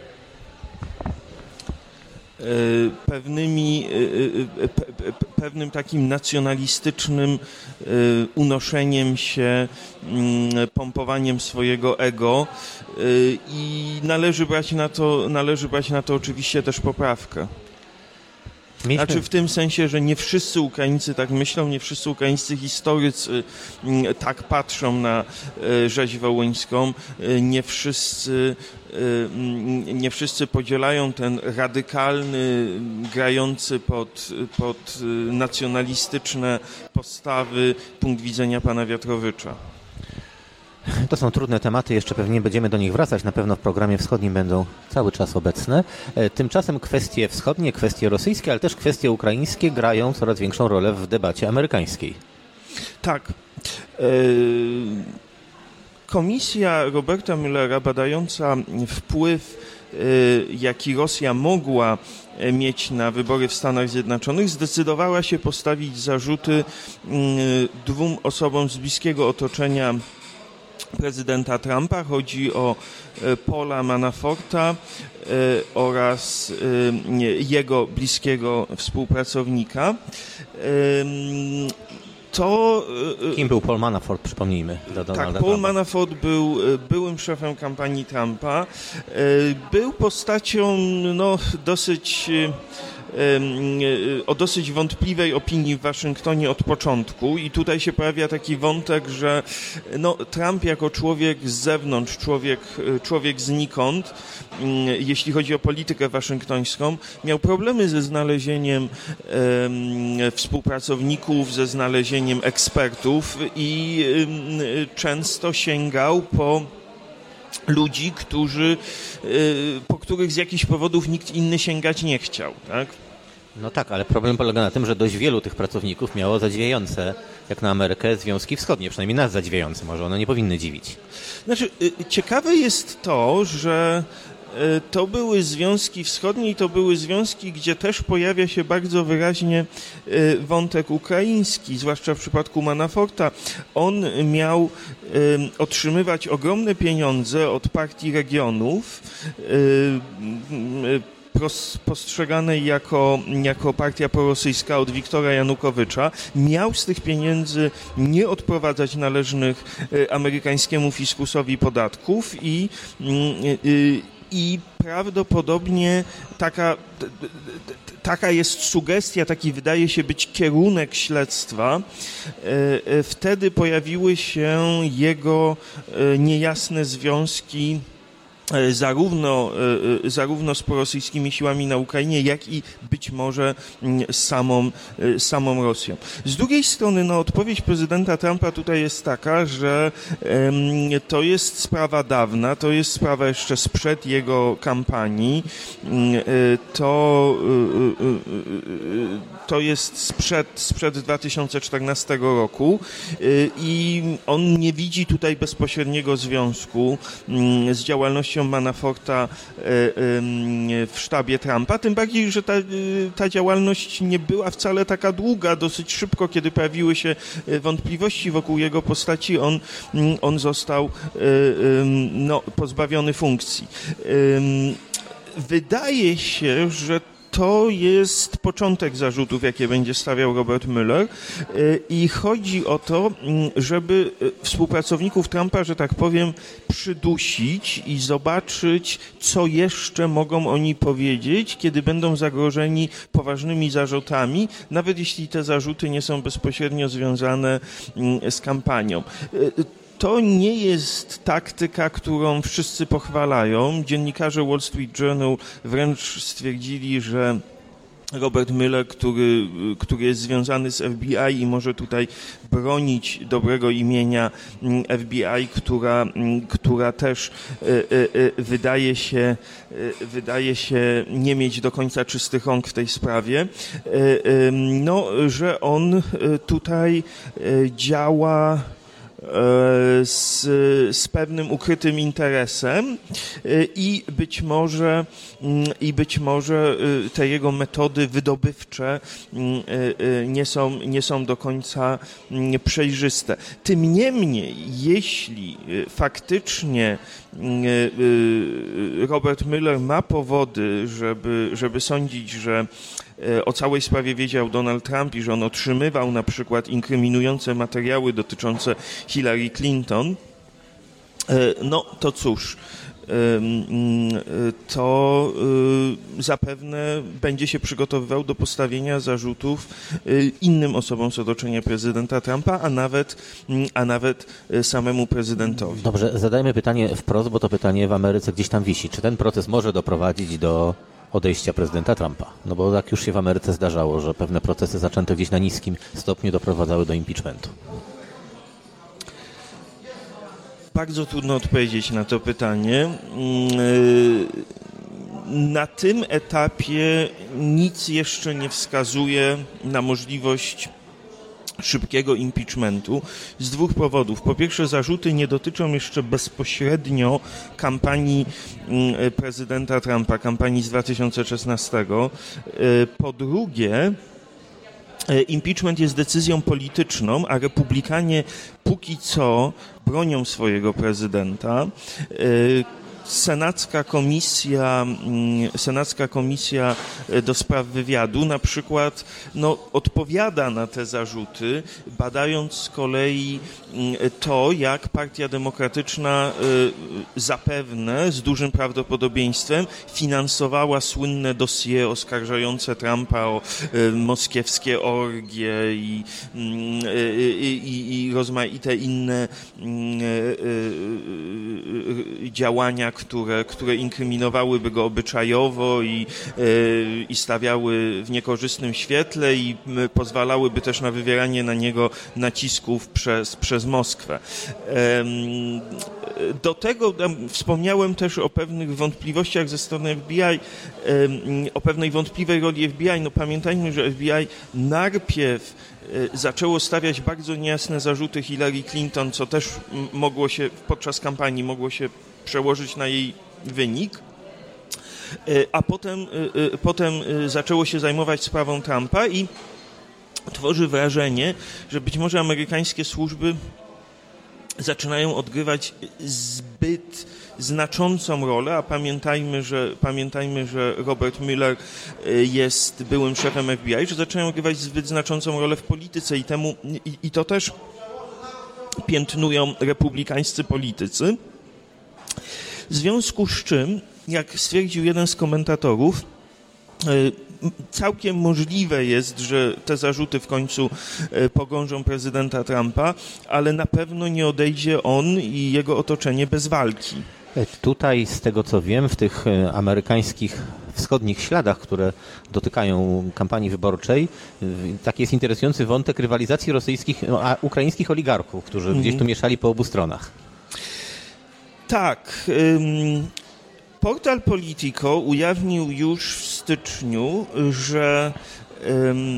Pewnymi, pe, pewnym takim nacjonalistycznym unoszeniem się, pompowaniem swojego ego i należy brać na to, należy brać na to oczywiście też poprawkę. Mieliśmy... Znaczy w tym sensie, że nie wszyscy Ukraińcy tak myślą, nie wszyscy ukraińscy historycy tak patrzą na rzeź wołyńską, nie wszyscy, nie wszyscy podzielają ten radykalny, grający pod, pod nacjonalistyczne postawy punkt widzenia pana Wiatrowicza. To są trudne tematy, jeszcze pewnie będziemy do nich wracać, na pewno w programie wschodnim będą cały czas obecne. Tymczasem kwestie wschodnie, kwestie rosyjskie, ale też kwestie ukraińskie grają coraz większą rolę w debacie amerykańskiej. Tak. Komisja Roberta Müllera badająca wpływ, jaki Rosja mogła mieć na wybory w Stanach Zjednoczonych, zdecydowała się postawić zarzuty dwóm osobom z bliskiego otoczenia prezydenta Trumpa. Chodzi o Paula Manaforta oraz jego bliskiego współpracownika. To, Kim był Paul Manafort, przypomnijmy, dla Donalda Tak, Paul Trumpa. Manafort był byłym szefem kampanii Trumpa. Był postacią no, dosyć... o dosyć wątpliwej opinii w Waszyngtonie od początku i tutaj się pojawia taki wątek, że no, Trump jako człowiek z zewnątrz, człowiek, człowiek znikąd, jeśli chodzi o politykę waszyngtońską, miał problemy ze znalezieniem um, współpracowników, ze znalezieniem ekspertów i um, często sięgał po ludzi, którzy, po których z jakichś powodów nikt inny sięgać nie chciał, tak? No tak, ale problem polega na tym, że dość wielu tych pracowników miało zadziwiające, jak na Amerykę, związki wschodnie, przynajmniej nas zadziwiające, może one nie powinny dziwić. Znaczy, ciekawe jest to, że to były związki wschodnie i to były związki, gdzie też pojawia się bardzo wyraźnie wątek ukraiński, zwłaszcza w przypadku Manaforta. On miał otrzymywać ogromne pieniądze od partii regionów, postrzeganej jako, jako partia prorosyjska od Wiktora Janukowycza, miał z tych pieniędzy nie odprowadzać należnych amerykańskiemu fiskusowi podatków i, i, i prawdopodobnie taka, taka jest sugestia, taki wydaje się być kierunek śledztwa. Wtedy pojawiły się jego niejasne związki zarówno, zarówno z prorosyjskimi siłami na Ukrainie, jak i być może z samą, samą Rosją. Z drugiej strony no, odpowiedź prezydenta Trumpa tutaj jest taka, że to jest sprawa dawna, to jest sprawa jeszcze sprzed jego kampanii, to, to jest sprzed, sprzed dwa tysiące czternastego roku i on nie widzi tutaj bezpośredniego związku z działalnością Manaforta w sztabie Trumpa, tym bardziej, że ta, ta działalność nie była wcale taka długa. Dosyć szybko, kiedy pojawiły się wątpliwości wokół jego postaci, on, on został no, pozbawiony funkcji. Wydaje się, że to jest początek zarzutów, jakie będzie stawiał Robert Mueller i chodzi o to, żeby współpracowników Trumpa, że tak powiem, przydusić i zobaczyć, co jeszcze mogą oni powiedzieć, kiedy będą zagrożeni poważnymi zarzutami, nawet jeśli te zarzuty nie są bezpośrednio związane z kampanią. To nie jest taktyka, którą wszyscy pochwalają. Dziennikarze Wall Street Journal wręcz stwierdzili, że Robert Mueller, który, który jest związany z F B I i może tutaj bronić dobrego imienia F B I, która, która też wydaje się, wydaje się nie mieć do końca czystych rąk w tej sprawie, no, że on tutaj działa z, z pewnym ukrytym interesem i być może i być może te jego metody wydobywcze nie są, nie są do końca przejrzyste. Tym niemniej, jeśli faktycznie Robert Mueller ma powody, żeby, żeby sądzić, że o całej sprawie wiedział Donald Trump i że on otrzymywał na przykład inkryminujące materiały dotyczące Hillary Clinton, no to cóż, to zapewne będzie się przygotowywał do postawienia zarzutów innym osobom z otoczenia prezydenta Trumpa, a nawet, a nawet samemu prezydentowi. Dobrze, zadajmy pytanie wprost, bo to pytanie w Ameryce gdzieś tam wisi. Czy ten proces może doprowadzić do odejścia prezydenta Trumpa? No bo tak już się w Ameryce zdarzało, że pewne procesy zaczęte gdzieś na niskim stopniu doprowadzały do impeachmentu. Bardzo trudno odpowiedzieć na to pytanie. Na tym etapie nic jeszcze nie wskazuje na możliwość szybkiego impeachmentu z dwóch powodów. Po pierwsze, zarzuty nie dotyczą jeszcze bezpośrednio kampanii prezydenta Trumpa, kampanii z dwa tysiące szesnastego. Po drugie, impeachment jest decyzją polityczną, a republikanie póki co bronią swojego prezydenta. Senacka komisja, Senacka komisja do spraw wywiadu na przykład no, odpowiada na te zarzuty, badając z kolei to, jak Partia Demokratyczna zapewne z dużym prawdopodobieństwem finansowała słynne dossier oskarżające Trumpa o moskiewskie orgie i, i, i rozmaite inne działania, Które, które inkryminowałyby go obyczajowo i, yy, i stawiały w niekorzystnym świetle i y, pozwalałyby też na wywieranie na niego nacisków przez, przez Moskwę. Yy, do tego um, wspomniałem też o pewnych wątpliwościach ze strony F B I, yy, o pewnej wątpliwej roli F B I. No pamiętajmy, że F B I najpierw zaczęło stawiać bardzo niejasne zarzuty Hillary Clinton, co też mogło się podczas kampanii mogło się przełożyć na jej wynik, a potem, potem zaczęło się zajmować sprawą Trumpa i tworzy wrażenie, że być może amerykańskie służby zaczynają odgrywać zbyt znaczącą rolę, a pamiętajmy, że, pamiętajmy, że Robert Mueller jest byłym szefem F B I, że zaczynają odgrywać zbyt znaczącą rolę w polityce i, temu, i, i to też piętnują republikańscy politycy. W związku z czym, jak stwierdził jeden z komentatorów, całkiem możliwe jest, że te zarzuty w końcu pogrążą prezydenta Trumpa, ale na pewno nie odejdzie on i jego otoczenie bez walki. Tutaj, z tego co wiem, w tych amerykańskich wschodnich śladach, które dotykają kampanii wyborczej, taki jest interesujący wątek rywalizacji rosyjskich, no, a ukraińskich oligarchów, którzy mm. gdzieś tu mieszali po obu stronach. Tak. Ym, portal Politico ujawnił już w styczniu, że ym,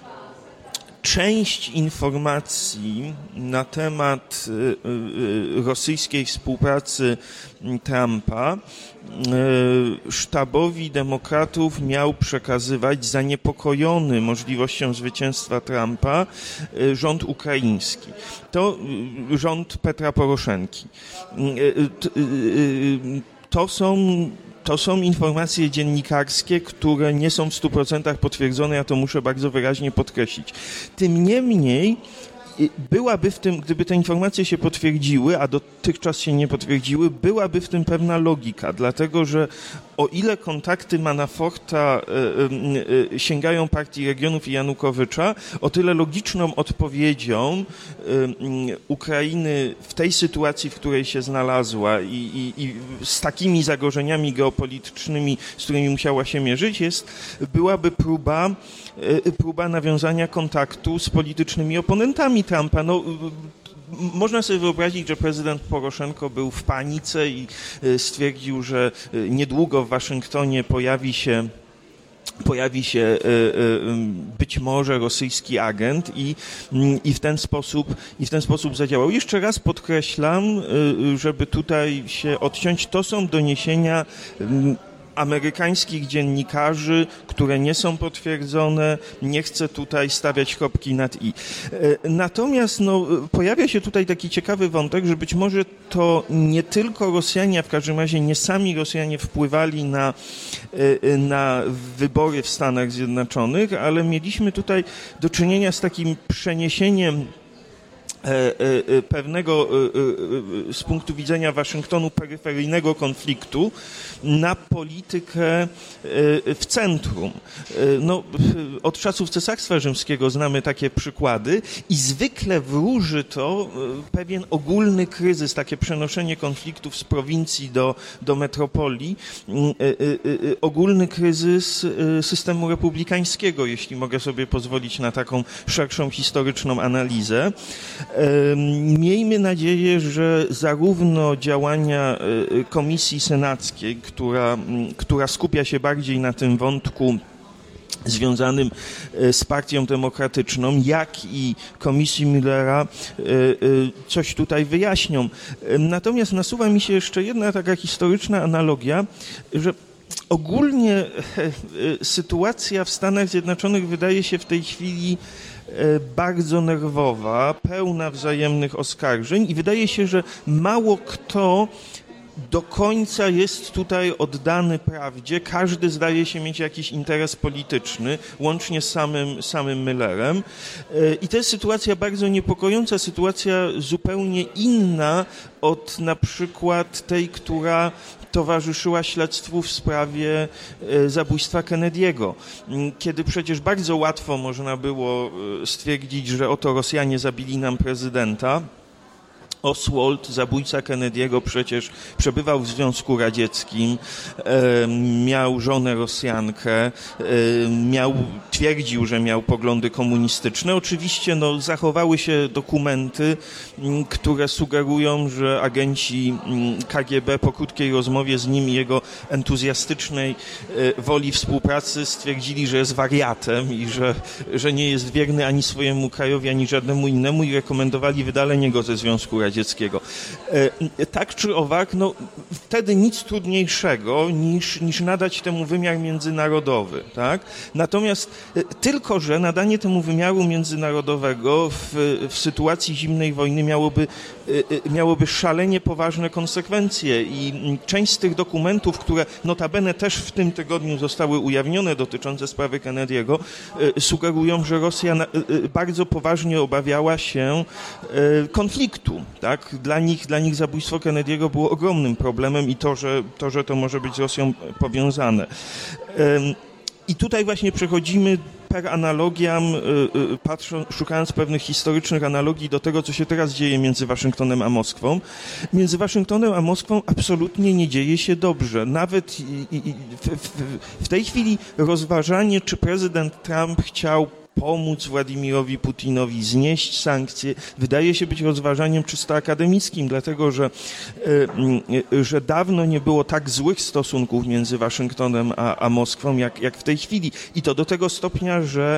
część informacji na temat y, y, rosyjskiej współpracy Trumpa y, sztabowi demokratów miał przekazywać zaniepokojony możliwością zwycięstwa Trumpa y, rząd ukraiński. To y, rząd Petra Poroszenki. Y, y, y, to są To są informacje dziennikarskie, które nie są w stu procentach potwierdzone, ja to muszę bardzo wyraźnie podkreślić. Tym niemniej byłaby w tym, gdyby te informacje się potwierdziły, a dotychczas się nie potwierdziły, byłaby w tym pewna logika, dlatego że o ile kontakty Manaforta y, y, sięgają Partii Regionów i Janukowycza, o tyle logiczną odpowiedzią y, y, Ukrainy w tej sytuacji, w której się znalazła i, i, i z takimi zagrożeniami geopolitycznymi, z którymi musiała się mierzyć, jest, byłaby próba, y, próba nawiązania kontaktu z politycznymi oponentami Trumpa. No, można sobie wyobrazić, że prezydent Poroszenko był w panice i stwierdził, że niedługo w Waszyngtonie pojawi się pojawi się być może rosyjski agent i, i, w ten sposób, i w ten sposób zadziałał. Jeszcze raz podkreślam, żeby tutaj się odciąć, to są doniesienia amerykańskich dziennikarzy, które nie są potwierdzone. Nie chcę tutaj stawiać kropki nad i. Natomiast no, pojawia się tutaj taki ciekawy wątek, że być może to nie tylko Rosjanie, a w każdym razie nie sami Rosjanie wpływali na, na wybory w Stanach Zjednoczonych, ale mieliśmy tutaj do czynienia z takim przeniesieniem pewnego z punktu widzenia Waszyngtonu peryferyjnego konfliktu na politykę w centrum. No, od czasów Cesarstwa Rzymskiego znamy takie przykłady i zwykle wróży to pewien ogólny kryzys, takie przenoszenie konfliktów z prowincji do, do metropolii, ogólny kryzys systemu republikańskiego, jeśli mogę sobie pozwolić na taką szerszą historyczną analizę. Miejmy nadzieję, że zarówno działania Komisji Senackiej, która, która skupia się bardziej na tym wątku związanym z Partią Demokratyczną, jak i Komisji Muellera coś tutaj wyjaśnią. Natomiast nasuwa mi się jeszcze jedna taka historyczna analogia, że ogólnie sytuacja w Stanach Zjednoczonych wydaje się w tej chwili bardzo nerwowa, pełna wzajemnych oskarżeń i wydaje się, że mało kto do końca jest tutaj oddany prawdzie. Każdy zdaje się mieć jakiś interes polityczny, łącznie z samym, samym Muellerem. I to jest sytuacja bardzo niepokojąca, sytuacja zupełnie inna od na przykład tej, która towarzyszyła śledztwu w sprawie zabójstwa Kennedy'ego, kiedy przecież bardzo łatwo można było stwierdzić, że oto Rosjanie zabili nam prezydenta. Oswald, zabójca Kennedy'ego, przecież przebywał w Związku Radzieckim, e, miał żonę Rosjankę, e, miał, twierdził, że miał poglądy komunistyczne. Oczywiście no, zachowały się dokumenty, m, które sugerują, że agenci m, K G B po krótkiej rozmowie z nim i jego entuzjastycznej e, woli współpracy stwierdzili, że jest wariatem i że, że nie jest wierny ani swojemu krajowi, ani żadnemu innemu i rekomendowali wydalenie go ze Związku Radzieckiego. Dzieckiego. Tak czy owak, no, wtedy nic trudniejszego niż, niż nadać temu wymiar międzynarodowy. Tak? Natomiast tylko, że nadanie temu wymiaru międzynarodowego w, w sytuacji zimnej wojny miałoby, miałoby szalenie poważne konsekwencje i część z tych dokumentów, które notabene też w tym tygodniu zostały ujawnione dotyczące sprawy Kennedy'ego, sugerują, że Rosja bardzo poważnie obawiała się konfliktu. Tak? Dla nich, dla nich zabójstwo Kennedy'ego było ogromnym problemem i to, że to, że to może być z Rosją powiązane. I tutaj właśnie przechodzimy per analogiam, patrząc, szukając pewnych historycznych analogii do tego, co się teraz dzieje między Waszyngtonem a Moskwą. Między Waszyngtonem a Moskwą absolutnie nie dzieje się dobrze. Nawet i, i, w, w, w tej chwili rozważanie, czy prezydent Trump chciał pomóc Władimirowi Putinowi znieść sankcje, wydaje się być rozważaniem czysto akademickim, dlatego że, że dawno nie było tak złych stosunków między Waszyngtonem a, a Moskwą, jak, jak w tej chwili. I to do tego stopnia, że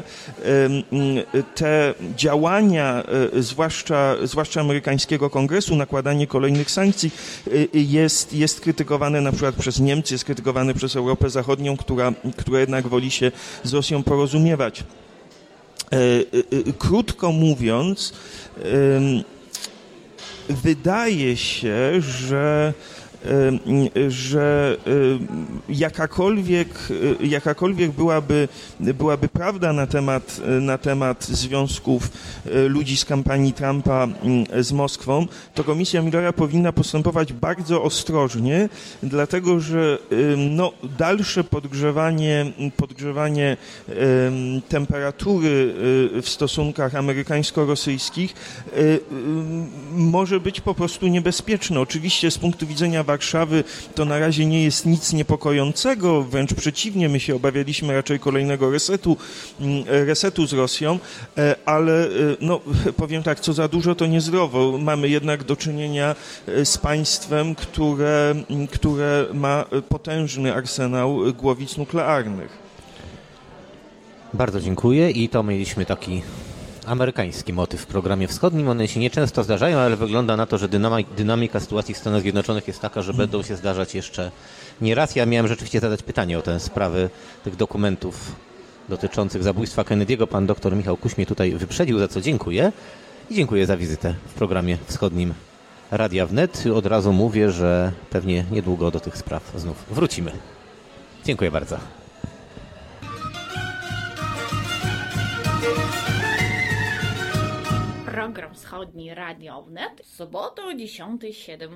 te działania, zwłaszcza, zwłaszcza amerykańskiego kongresu, nakładanie kolejnych sankcji jest, jest krytykowane na przykład przez Niemcy, jest krytykowane przez Europę Zachodnią, która, która jednak woli się z Rosją porozumiewać. Krótko mówiąc, wydaje się, że że jakakolwiek, jakakolwiek byłaby, byłaby prawda na temat, na temat związków ludzi z kampanii Trumpa z Moskwą, to Komisja Muellera powinna postępować bardzo ostrożnie, dlatego że no, dalsze podgrzewanie, podgrzewanie temperatury w stosunkach amerykańsko-rosyjskich może być po prostu niebezpieczne. Oczywiście z punktu widzenia Warszawy to na razie nie jest nic niepokojącego, wręcz przeciwnie, my się obawialiśmy raczej kolejnego resetu, resetu z Rosją, ale no, powiem tak, co za dużo to niezdrowo. Mamy jednak do czynienia z państwem, które, które ma potężny arsenał głowic nuklearnych. Bardzo dziękuję i to mieliśmy taki amerykański motyw w programie wschodnim. One się nieczęsto zdarzają, ale wygląda na to, że dynamika, dynamika sytuacji w Stanach Zjednoczonych jest taka, że będą się zdarzać jeszcze nie raz. Ja miałem rzeczywiście zadać pytanie o tę sprawę tych dokumentów dotyczących zabójstwa Kennedy'ego. Pan doktor Michał Kuś mnie tutaj wyprzedził, za co dziękuję. I dziękuję za wizytę w programie wschodnim Radia Wnet. Od razu mówię, że pewnie niedługo do tych spraw znów wrócimy. Dziękuję bardzo. Program Wschodni Radio Wnet, sobota o dziesiąta siedem.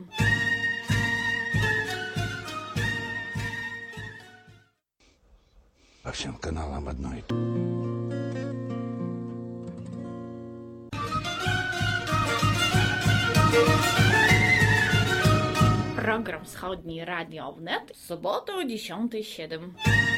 По всем каналам одной. Program Wschodni Radio Wnet, sobota o dziesiąta siedem.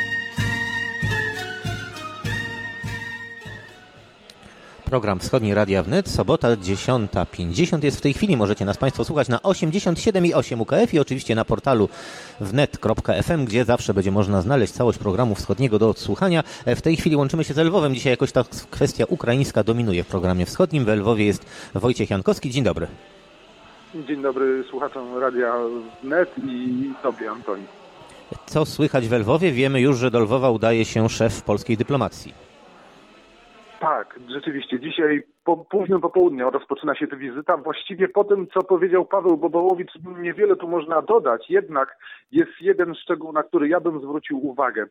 Program Wschodni Radia Wnet, sobota dziesiąta pięćdziesiąt jest w tej chwili. Możecie nas Państwo słuchać na osiemdziesiąt siedem i osiem U K F i oczywiście na portalu wnet kropka f m, gdzie zawsze będzie można znaleźć całość programu wschodniego do odsłuchania. W tej chwili łączymy się z Lwowem. Dzisiaj jakoś ta kwestia ukraińska dominuje w programie wschodnim. W Lwowie jest Wojciech Jankowski. Dzień dobry. Dzień dobry słuchaczom Radia Wnet i Tobie, Antoni. Co słychać w Lwowie? Wiemy już, że do Lwowa udaje się szef polskiej dyplomacji. Tak, rzeczywiście. Dzisiaj po późnym popołudniu rozpoczyna się ta wizyta. Właściwie po tym, co powiedział Paweł Bobołowicz, niewiele tu można dodać. Jednak jest jeden szczegół, na który ja bym zwrócił uwagę.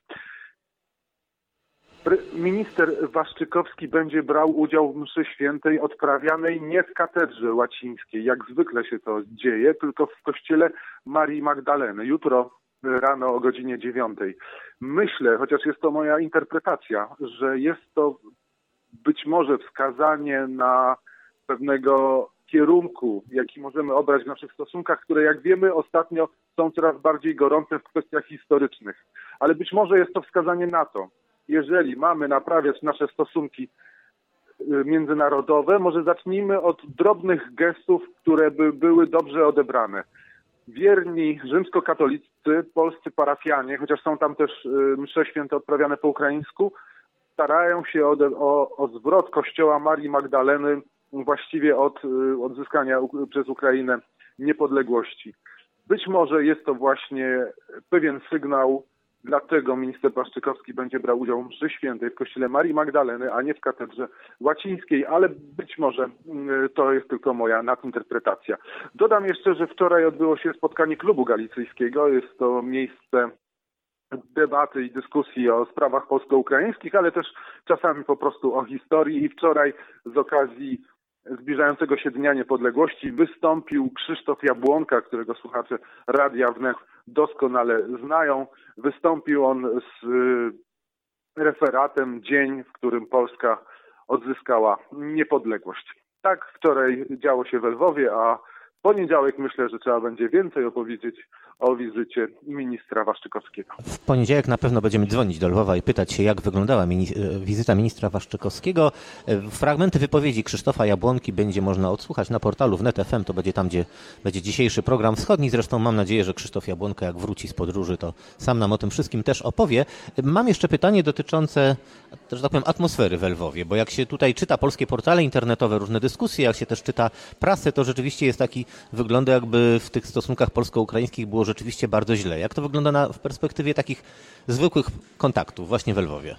Minister Waszczykowski będzie brał udział w mszy świętej odprawianej nie w katedrze łacińskiej, jak zwykle się to dzieje, tylko w kościele Marii Magdaleny. Jutro rano o godzinie dziewiątej. Myślę, chociaż jest to moja interpretacja, że jest to być może wskazanie na pewnego kierunku, jaki możemy obrać w naszych stosunkach, które jak wiemy ostatnio są coraz bardziej gorące w kwestiach historycznych. Ale być może jest to wskazanie na to, jeżeli mamy naprawiać nasze stosunki międzynarodowe, może zacznijmy od drobnych gestów, które by były dobrze odebrane. Wierni rzymskokatolicy, polscy parafianie, chociaż są tam też msze święte odprawiane po ukraińsku, starają się o, o, o zwrot kościoła Marii Magdaleny właściwie od odzyskania przez Ukrainę niepodległości. Być może jest to właśnie pewien sygnał, dlatego minister Waszczykowski będzie brał udział w mszy świętej w kościele Marii Magdaleny, a nie w katedrze łacińskiej, ale być może to jest tylko moja nadinterpretacja. Dodam jeszcze, że wczoraj odbyło się spotkanie Klubu Galicyjskiego. Jest to miejsce debaty i dyskusji o sprawach polsko-ukraińskich, ale też czasami po prostu o historii. I wczoraj z okazji zbliżającego się Dnia Niepodległości wystąpił Krzysztof Jabłonka, którego słuchacze Radia Wnet doskonale znają. Wystąpił on z referatem Dzień, w którym Polska odzyskała niepodległość. Tak wczoraj działo się w Lwowie, a w poniedziałek myślę, że trzeba będzie więcej opowiedzieć o wizycie ministra Waszczykowskiego. W poniedziałek na pewno będziemy dzwonić do Lwowa i pytać się, jak wyglądała mini- wizyta ministra Waszczykowskiego. Fragmenty wypowiedzi Krzysztofa Jabłonki będzie można odsłuchać na portalu wnet kropka f m. To będzie tam, gdzie będzie dzisiejszy program wschodni. Zresztą mam nadzieję, że Krzysztof Jabłonka, jak wróci z podróży, to sam nam o tym wszystkim też opowie. Mam jeszcze pytanie dotyczące, że tak powiem, atmosfery w Lwowie, bo jak się tutaj czyta polskie portale internetowe, różne dyskusje, jak się też czyta prasę, to rzeczywiście jest taki wygląd, jakby w tych stosunkach polsko-ukraińskich było rzeczywiście bardzo źle. Jak to wygląda na, w perspektywie takich zwykłych kontaktów właśnie w Lwowie?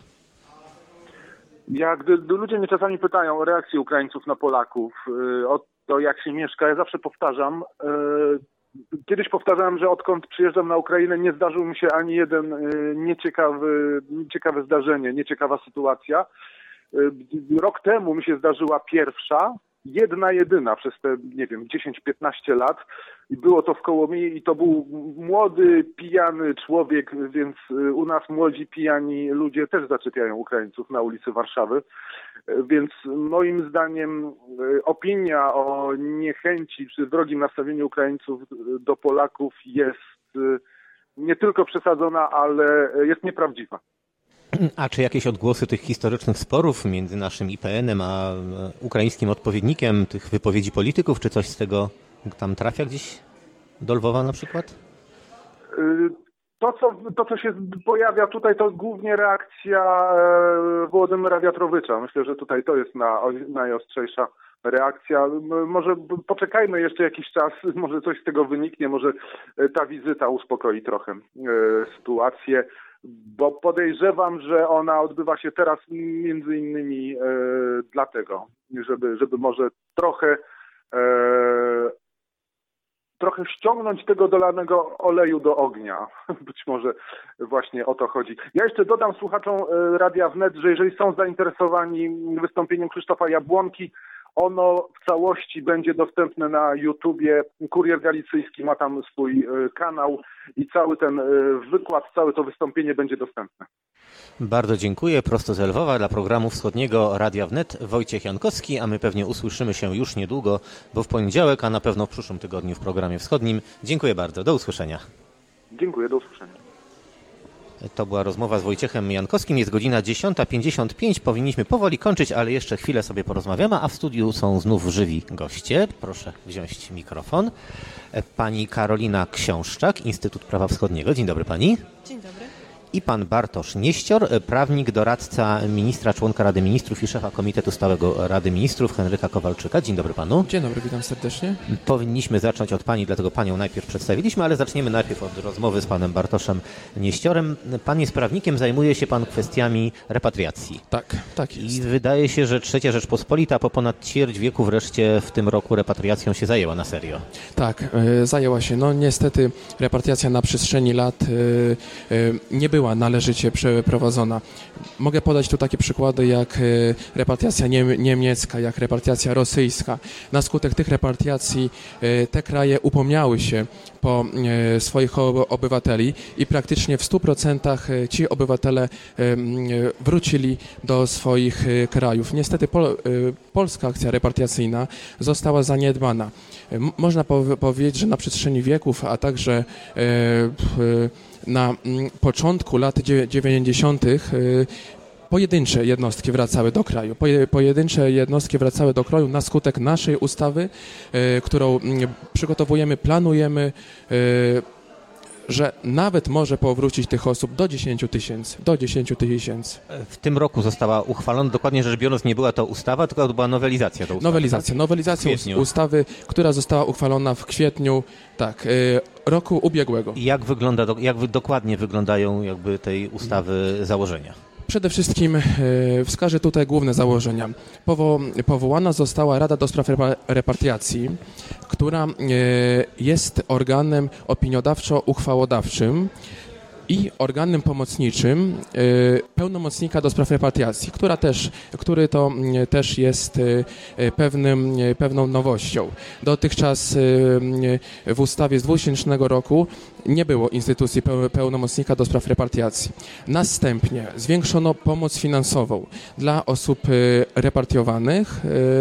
Ja, gdy, gdy ludzie mnie czasami pytają o reakcję Ukraińców na Polaków, yy, o to, jak się mieszka, ja zawsze powtarzam, yy, kiedyś powtarzałem, że odkąd przyjeżdżam na Ukrainę, nie zdarzył mi się ani jeden yy, nieciekawy, nieciekawe zdarzenie, nieciekawa sytuacja. Yy, rok temu mi się zdarzyła pierwsza, jedna jedyna przez te, nie wiem, dziesięć piętnaście lat i było to w Kołomii i to był młody, pijany człowiek, więc u nas młodzi, pijani ludzie też zaczepiają Ukraińców na ulicy Warszawy, więc moim zdaniem opinia o niechęci czy wrogim nastawieniu Ukraińców do Polaków jest nie tylko przesadzona, ale jest nieprawdziwa. A czy jakieś odgłosy tych historycznych sporów między naszym I P N-em a ukraińskim odpowiednikiem tych wypowiedzi polityków, czy coś z tego tam trafia gdzieś do Lwowa na przykład? To co, to, co się pojawia tutaj, to głównie reakcja e, Wołodymyra Wiatrowicza. Myślę, że tutaj to jest na, najostrzejsza reakcja. Może poczekajmy jeszcze jakiś czas, może coś z tego wyniknie, może ta wizyta uspokoi trochę e, sytuację, bo podejrzewam, że ona odbywa się teraz między innymi e, dlatego, żeby, żeby może trochę e, trochę ściągnąć tego dolanego oleju do ognia. Być może właśnie o to chodzi. Ja jeszcze dodam słuchaczom Radia Wnet, że jeżeli są zainteresowani wystąpieniem Krzysztofa Jabłonki, ono w całości będzie dostępne na YouTubie. Kurier Galicyjski ma tam swój kanał i cały ten wykład, całe to wystąpienie będzie dostępne. Bardzo dziękuję. Prosto z Lwowa dla programu wschodniego Radia Wnet Wojciech Jankowski, a my pewnie usłyszymy się już niedługo, bo w poniedziałek, a na pewno w przyszłym tygodniu w programie wschodnim. Dziękuję bardzo. Do usłyszenia. Dziękuję. Do usłyszenia. To była rozmowa z Wojciechem Jankowskim. Jest godzina dziesiąta pięćdziesiąt pięć. Powinniśmy powoli kończyć, ale jeszcze chwilę sobie porozmawiamy, a w studiu są znów żywi goście. Proszę wziąć mikrofon. Pani Karolina Książczak, Instytut Prawa Wschodniego. Dzień dobry pani. Dzień dobry. I pan Bartosz Nieścior, prawnik, doradca ministra, członka Rady Ministrów i szefa Komitetu Stałego Rady Ministrów Henryka Kowalczyka. Dzień dobry panu. Dzień dobry, witam serdecznie. Powinniśmy zacząć od pani, dlatego panią najpierw przedstawiliśmy, ale zaczniemy najpierw od rozmowy z panem Bartoszem Nieściorem. Pan jest prawnikiem, zajmuje się pan kwestiami repatriacji. Tak, tak jest. I wydaje się, że Trzecia Rzeczpospolita po ponad ćwierć wieku wreszcie w tym roku repatriacją się zajęła na serio. Tak, y, zajęła się. No niestety repatriacja na przestrzeni lat y, y, nie była należycie przeprowadzona. Mogę podać tu takie przykłady jak repatriacja niemiecka, jak repatriacja rosyjska. Na skutek tych repatriacji te kraje upomniały się po swoich obywateli i praktycznie w stu procentach ci obywatele wrócili do swoich krajów. Niestety pol, polska akcja repatriacyjna została zaniedbana. Można powiedzieć, że na przestrzeni wieków, a także na początku lat dziewięćdziesiątych pojedyncze jednostki wracały do kraju. Pojedyncze jednostki wracały do kraju na skutek naszej ustawy, którą przygotowujemy, planujemy, że nawet może powrócić tych osób do dziesięciu tysięcy. Do dziesięciu tysięcy. W tym roku została uchwalona, dokładnie rzecz biorąc nie była to ustawa, tylko to była nowelizacja do ustawy. Nowelizacja, nowelizacja ustawy, która została uchwalona w kwietniu, tak, roku ubiegłego. I jak wygląda, jak dokładnie wyglądają jakby tej ustawy założenia? Przede wszystkim e, wskażę tutaj główne założenia. Powo, powołana została Rada do Spraw Repatriacji, która e, jest organem opiniodawczo-uchwałodawczym i organem pomocniczym e, pełnomocnika do spraw repatriacji, która też, który to e, też jest e, pewnym, e, pewną nowością. Dotychczas e, w ustawie z dwutysięcznego roku nie było instytucji pełnomocnika do spraw repatriacji. Następnie zwiększono pomoc finansową dla osób repatriowanych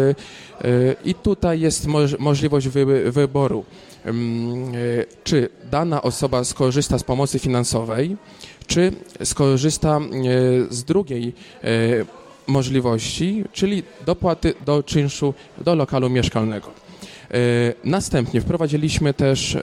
i tutaj jest możliwość wyboru, czy dana osoba skorzysta z pomocy finansowej, czy skorzysta z drugiej możliwości, czyli dopłaty do czynszu do lokalu mieszkalnego. Następnie wprowadziliśmy też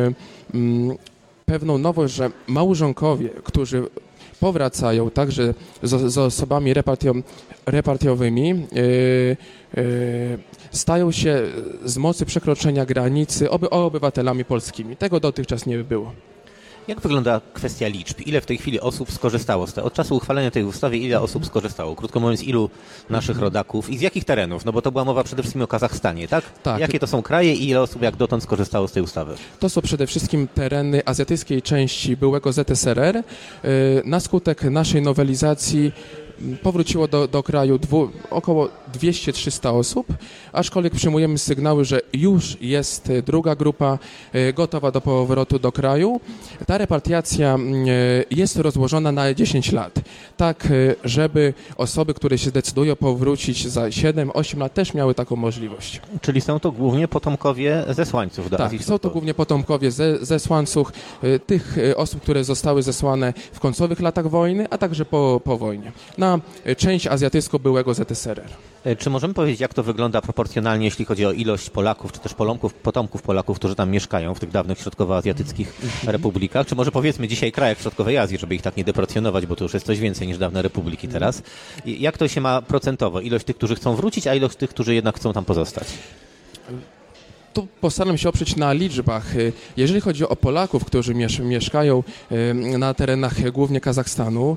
pewną nowość, że małżonkowie, którzy powracają także z, z osobami repartio, repartiowymi, yy, yy, stają się z mocy przekroczenia granicy oby, obywatelami polskimi. Tego dotychczas nie było. Jak wygląda kwestia liczb? Ile w tej chwili osób skorzystało z tego? Od czasu uchwalenia tej ustawy ile osób skorzystało? Krótko mówiąc, ilu naszych rodaków i z jakich terenów? No bo to była mowa przede wszystkim o Kazachstanie, tak? Tak. Jakie to są kraje i ile osób jak dotąd skorzystało z tej ustawy? To są przede wszystkim tereny azjatyckiej części byłego Z S R R. Na skutek naszej nowelizacji powróciło do, do kraju dwu, około dwieście do trzystu osób, aczkolwiek przyjmujemy sygnały, że już jest druga grupa gotowa do powrotu do kraju. Ta repatriacja jest rozłożona na dziesięć lat, tak żeby osoby, które się zdecydują powrócić za siedem osiem lat, też miały taką możliwość. Czyli są to głównie potomkowie zesłańców do Tak, Azji są to głównie potomkowie ze, zesłańców, tych osób, które zostały zesłane w końcowych latach wojny, a także po, po wojnie. Na na część azjatycką byłego Z S R R. Czy możemy powiedzieć, jak to wygląda proporcjonalnie, jeśli chodzi o ilość Polaków, czy też Polonków, potomków Polaków, którzy tam mieszkają w tych dawnych środkowoazjatyckich republikach? Czy może powiedzmy dzisiaj krajach środkowej Azji, żeby ich tak nie deprecjonować, bo to już jest coś więcej niż dawne republiki teraz. I jak to się ma procentowo? Ilość tych, którzy chcą wrócić, a ilość tych, którzy jednak chcą tam pozostać? Tu postaram się oprzeć na liczbach. Jeżeli chodzi o Polaków, którzy mieszkają na terenach głównie Kazachstanu,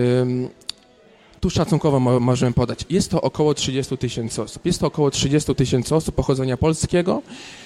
tu szacunkowo możemy podać. Jest to około trzydzieści tysięcy osób. Jest to około trzydzieści tysięcy osób pochodzenia polskiego.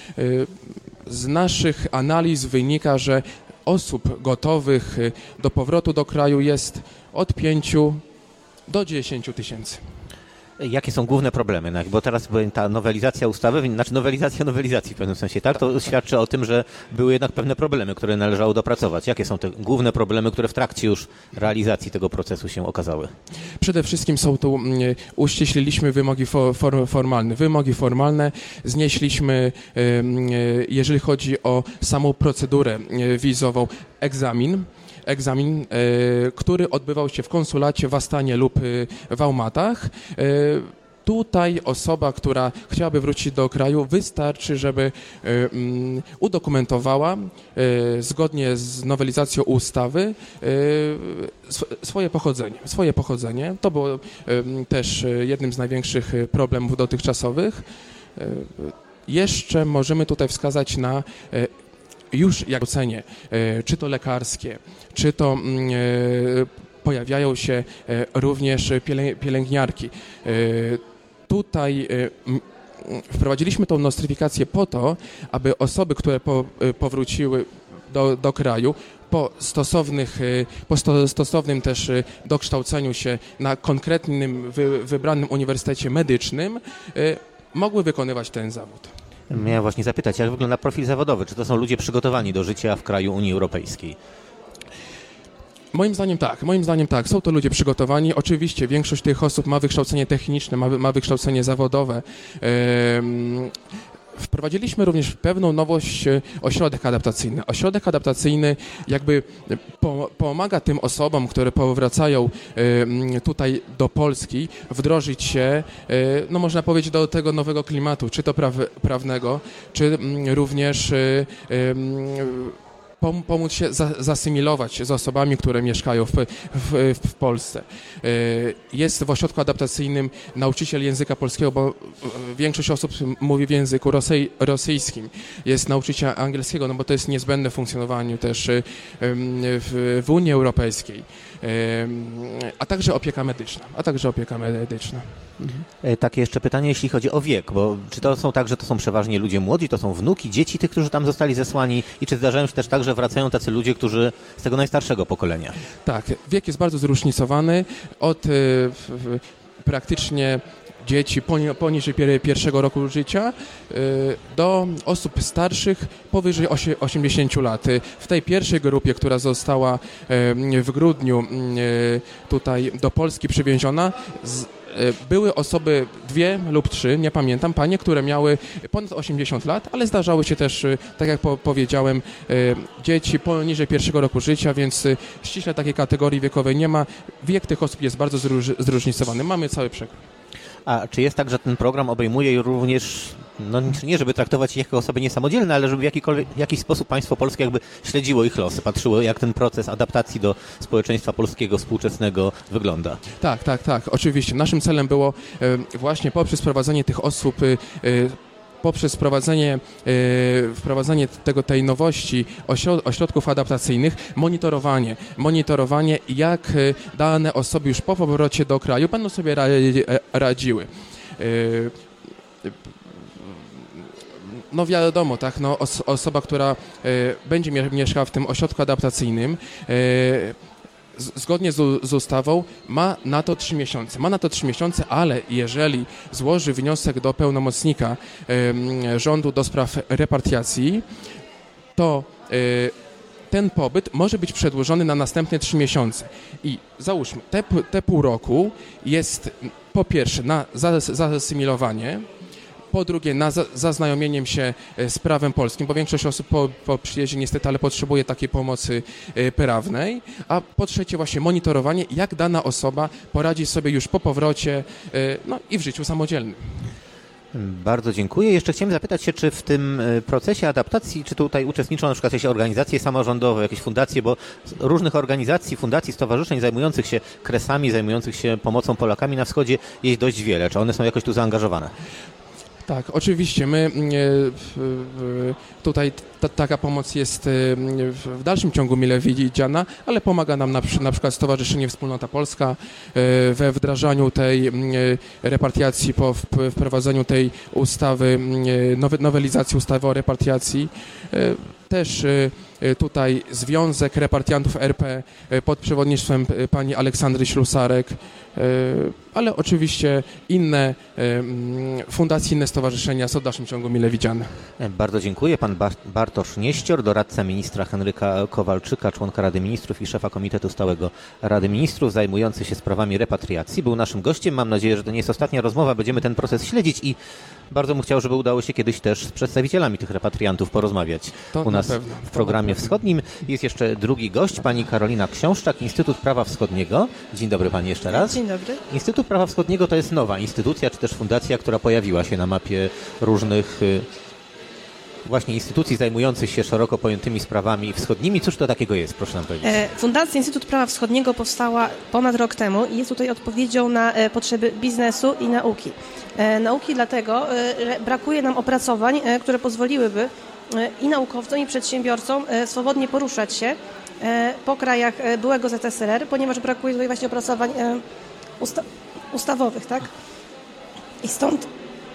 Z naszych analiz wynika, że osób gotowych do powrotu do kraju jest od pięciu do dziesięciu tysięcy. Jakie są główne problemy? No, bo teraz ta nowelizacja ustawy, znaczy nowelizacja nowelizacji w pewnym sensie, tak? To świadczy o tym, że były jednak pewne problemy, które należało dopracować. Jakie są te główne problemy, które w trakcie już realizacji tego procesu się okazały? Przede wszystkim są tu, uściśliliśmy wymogi for, for, formalne. Wymogi formalne znieśliśmy, jeżeli chodzi o samą procedurę wizową, egzamin. egzamin, e, który odbywał się w konsulacie w Astanie lub w Almatach. E, tutaj osoba, która chciałaby wrócić do kraju, wystarczy, żeby e, um, udokumentowała e, zgodnie z nowelizacją ustawy e, sw swoje pochodzenie. Swoje pochodzenie. To było e, też jednym z największych problemów dotychczasowych. E, jeszcze możemy tutaj wskazać na e, już jak ocenie, czy to lekarskie, czy to pojawiają się również pielęgniarki. Tutaj wprowadziliśmy tą nostryfikację po to, aby osoby, które po, powróciły do, do kraju, po, stosownych, po sto, stosownym też dokształceniu się na konkretnym wy, wybranym uniwersytecie medycznym, mogły wykonywać ten zawód. Miałem właśnie zapytać, jak wygląda profil zawodowy? Czy to są ludzie przygotowani do życia w kraju Unii Europejskiej? Moim zdaniem tak, moim zdaniem tak. Są to ludzie przygotowani. Oczywiście większość tych osób ma wykształcenie techniczne, ma, ma wykształcenie zawodowe. Ehm, Wprowadziliśmy również pewną nowość, ośrodek adaptacyjny. Ośrodek adaptacyjny jakby pomaga tym osobom, które powracają tutaj do Polski, wdrożyć się, no można powiedzieć, do tego nowego klimatu, czy to praw, prawnego, czy również pomóc się zasymilować z osobami, które mieszkają w, w, w Polsce. Jest w ośrodku adaptacyjnym nauczyciel języka polskiego, bo większość osób mówi w języku rosej, rosyjskim. Jest nauczyciel angielskiego, no bo to jest niezbędne w funkcjonowaniu też w, w Unii Europejskiej. A także opieka medyczna. A także opieka medyczna. Mhm. Takie jeszcze pytanie, jeśli chodzi o wiek, bo czy to są tak, że to są przeważnie ludzie młodzi, to są wnuki, dzieci tych, którzy tam zostali zesłani i czy zdarzają się też tak, że wracają tacy ludzie, którzy z tego najstarszego pokolenia? Tak, wiek jest bardzo zróżnicowany od y, y, praktycznie dzieci poniżej pierwszego roku życia do osób starszych powyżej osiemdziesięciu lat. W tej pierwszej grupie, która została w grudniu tutaj do Polski przywieziona, były osoby, dwie lub trzy, nie pamiętam, panie, które miały ponad osiemdziesiąt lat, ale zdarzały się też, tak jak po, powiedziałem, dzieci poniżej pierwszego roku życia, więc ściśle takiej kategorii wiekowej nie ma. Wiek tych osób jest bardzo zróż, zróżnicowany. Mamy cały przekrój. A czy jest tak, że ten program obejmuje również, no nie żeby traktować ich jako osoby niesamodzielne, ale żeby w jakikolwiek, jakiś sposób państwo polskie jakby śledziło ich losy, patrzyło, jak ten proces adaptacji do społeczeństwa polskiego współczesnego wygląda? Tak, tak, tak, oczywiście. Naszym celem było e, właśnie poprzez prowadzenie tych osób e, poprzez wprowadzenie, e, wprowadzenie tego, tej nowości ośrod, ośrodków adaptacyjnych, monitorowanie, monitorowanie, jak dane osoby już po powrocie do kraju będą sobie radziły. E, no wiadomo, tak, no, os, osoba, która e, będzie mieszkała w tym ośrodku adaptacyjnym, e, zgodnie z, z ustawą ma na to trzy miesiące. Ma na to trzy miesiące, ale jeżeli złoży wniosek do pełnomocnika y, rządu do spraw repatriacji, to y, ten pobyt może być przedłużony na następne trzy miesiące. I załóżmy, te, te pół roku jest po pierwsze na zasymilowanie, po drugie na za, zaznajomieniem się z prawem polskim, bo większość osób po, po przyjeździe niestety, ale potrzebuje takiej pomocy prawnej, a po trzecie właśnie monitorowanie, jak dana osoba poradzi sobie już po powrocie no i w życiu samodzielnym. Bardzo dziękuję. Jeszcze chciałem zapytać się, czy w tym procesie adaptacji, czy tutaj uczestniczą na przykład jakieś organizacje samorządowe, jakieś fundacje, bo różnych organizacji, fundacji, stowarzyszeń zajmujących się kresami, zajmujących się pomocą Polakami na wschodzie jest dość wiele. Czy one są jakoś tu zaangażowane? Tak, oczywiście. My tutaj ta, taka pomoc jest w dalszym ciągu mile widziana, ale pomaga nam na, na przykład Stowarzyszenie Wspólnota Polska we wdrażaniu tej repatriacji, po wprowadzeniu tej ustawy, nowelizacji ustawy o repatriacji. Też tutaj Związek Repatriantów R P pod przewodnictwem pani Aleksandry Ślusarek, ale oczywiście inne fundacje, inne stowarzyszenia są w dalszym ciągu mile widziane. Bardzo dziękuję. Pan Bartosz Nieścior, doradca ministra Henryka Kowalczyka, członka Rady Ministrów i szefa Komitetu Stałego Rady Ministrów zajmujący się sprawami repatriacji. Był naszym gościem. Mam nadzieję, że to nie jest ostatnia rozmowa. Będziemy ten proces śledzić i bardzo bym chciał, żeby udało się kiedyś też z przedstawicielami tych repatriantów porozmawiać to u nas w programie wschodnim. Jest jeszcze drugi gość, pani Karolina Książczak, Instytut Prawa Wschodniego. Dzień dobry pani jeszcze raz. Dzień dobry. Instytut Prawa Wschodniego to jest nowa instytucja, czy też fundacja, która pojawiła się na mapie różnych właśnie instytucji zajmujących się szeroko pojętymi sprawami wschodnimi. Cóż to takiego jest, proszę nam powiedzieć? Fundacja Instytut Prawa Wschodniego powstała ponad rok temu i jest tutaj odpowiedzią na potrzeby biznesu i nauki. Nauki dlatego, że brakuje nam opracowań, które pozwoliłyby i naukowcom, i przedsiębiorcom swobodnie poruszać się po krajach byłego Z S R R, ponieważ brakuje tutaj właśnie opracowań usta- ustawowych, tak? I stąd